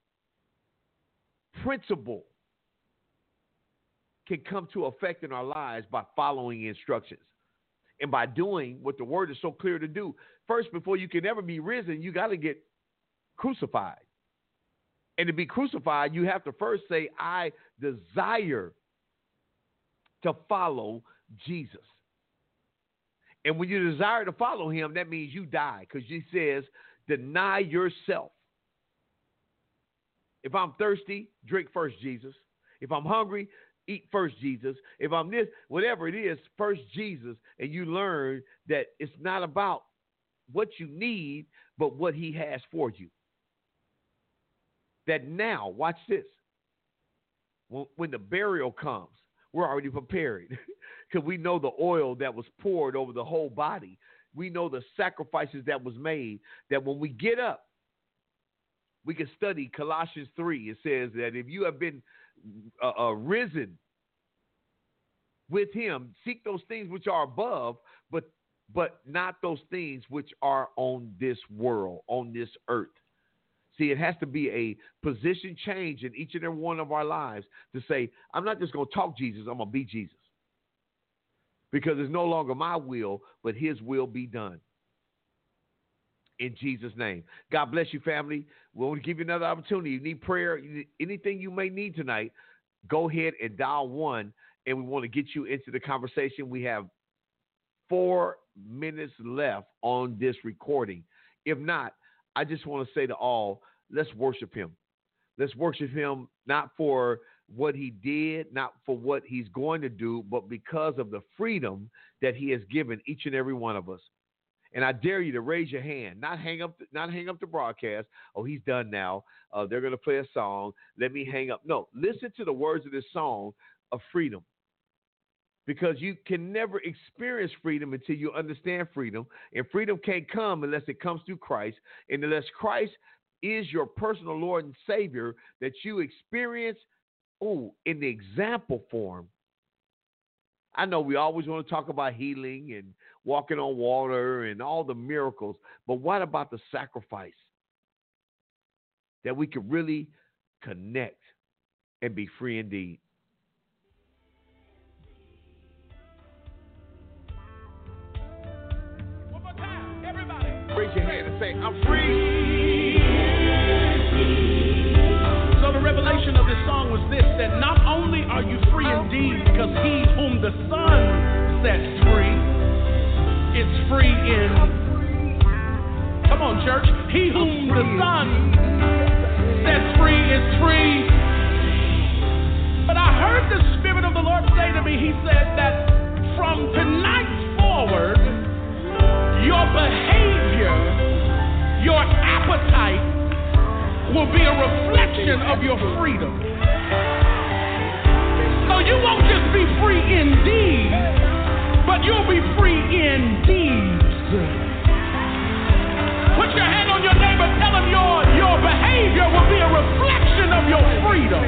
principle can come to effect in our lives by following instructions. And by doing what the word is so clear to do, first, before you can ever be risen, you got to get crucified. And to be crucified, you have to first say, I desire to follow Jesus. And when you desire to follow him, that means you die, because he says, deny yourself. If I'm thirsty, drink first, Jesus. If I'm hungry, eat first, Jesus. If I'm this, whatever it is, first, Jesus. And you learn that it's not about what you need, but what he has for you. That now, watch this. When, when the burial comes, we're already prepared, because we know the oil that was poured over the whole body. We know the sacrifices that was made, that when we get up, we can study Colossians three. It says that if you have been uh, uh, risen with him, seek those things which are above, but but not those things which are on this world, on this earth. See, it has to be a position change in each and every one of our lives to say, I'm not just going to talk Jesus, I'm going to be Jesus. Because it's no longer my will, but his will be done. In Jesus' name. God bless you, family. We want to give you another opportunity. You need prayer, anything you may need tonight, go ahead and dial one, and we want to get you into the conversation. We have four minutes left on this recording. If not, I just want to say to all, let's worship him. Let's worship him not for what he did, not for what he's going to do, but because of the freedom that he has given each and every one of us. And I dare you to raise your hand, not hang up, not hang up the broadcast. Oh, he's done now. Uh, they're going to play a song. Let me hang up. No, listen to the words of this song of freedom. Because you can never experience freedom until you understand freedom. And freedom can't come unless it comes through Christ. And unless Christ is your personal Lord and Savior that you experience, oh, in the example form. I know we always want to talk about healing and walking on water and all the miracles, but what about the sacrifice? That we could really connect and be free indeed. One more time, everybody. Raise your hand and say, I'm free. So the revelation of this song was this, that not only are you free indeed, because he whom the Son sets free is free in, come on church, he whom the Son sets free is free. But I heard the Spirit of the Lord say to me, he said that from tonight forward, your behavior, your appetite will be a reflection of your freedom. So you won't just be free indeed, but you'll be free indeed. Put your hand on your neighbor, tell him your, your behavior will be a reflection of your freedom.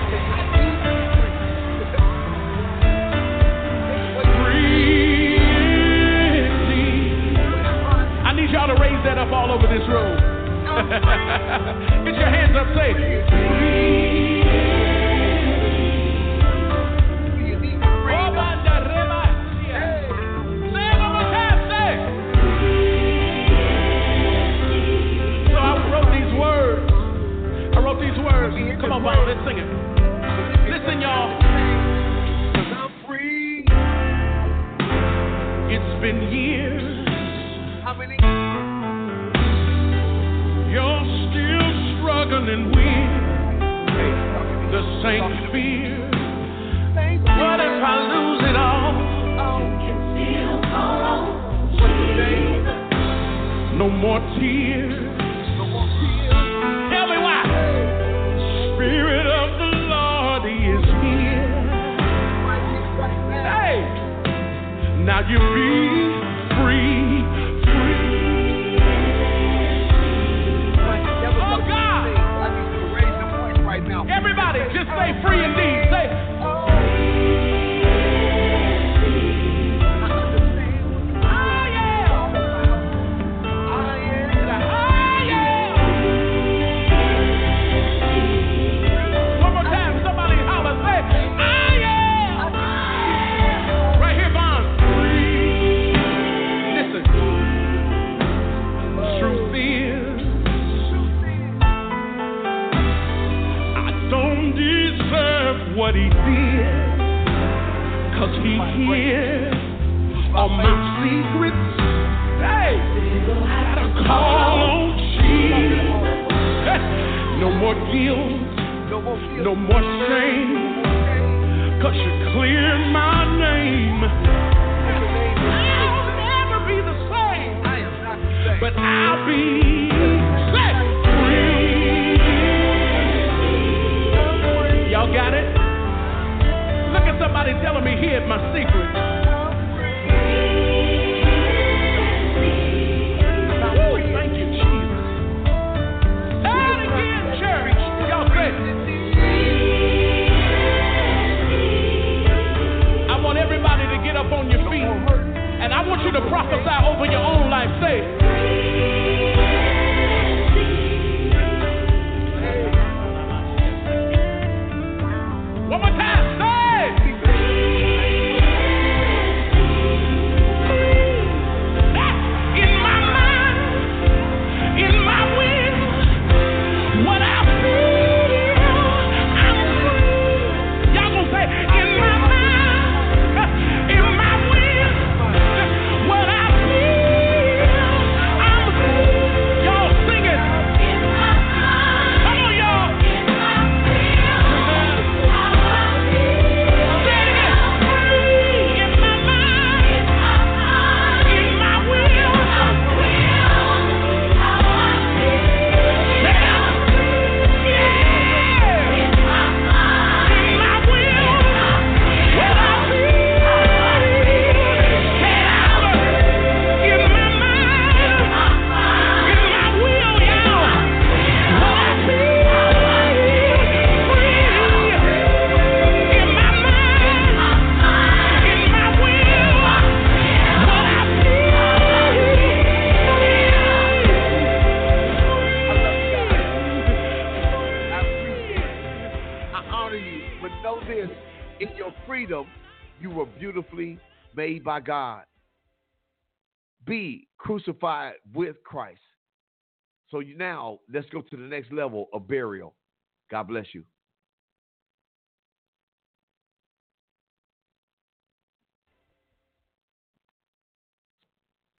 Free indeed. I need y'all to raise that up all over this room. Get your hands up, say free. Come on, Bob, let's sing it. Listen, y'all. I'm free. It's been years. How many? You're still struggling with the same fear. What if I lose it all? No more tears. Tell me why. Spirit of the Lord is here. Hey, now you be free, free. Oh God! I need you to raise your voice right now. Everybody, just say free indeed. Say. Right here, Bond. Free. all my secrets. Hey, gotta call on Jesus. Hey, no more guilt, no more shame, 'cause you cleared my name. I'll never be the same, but I'll be set free. Y'all got it? Look at somebody telling me here's my secret. Thank you, Jesus. Say it again, church. Y'all say it. I want everybody to get up on your feet, and I want you to prophesy over your own life. Say it. One more time. You were beautifully made by God. Be crucified with Christ. So you, now let's go to the next level of burial. God bless you.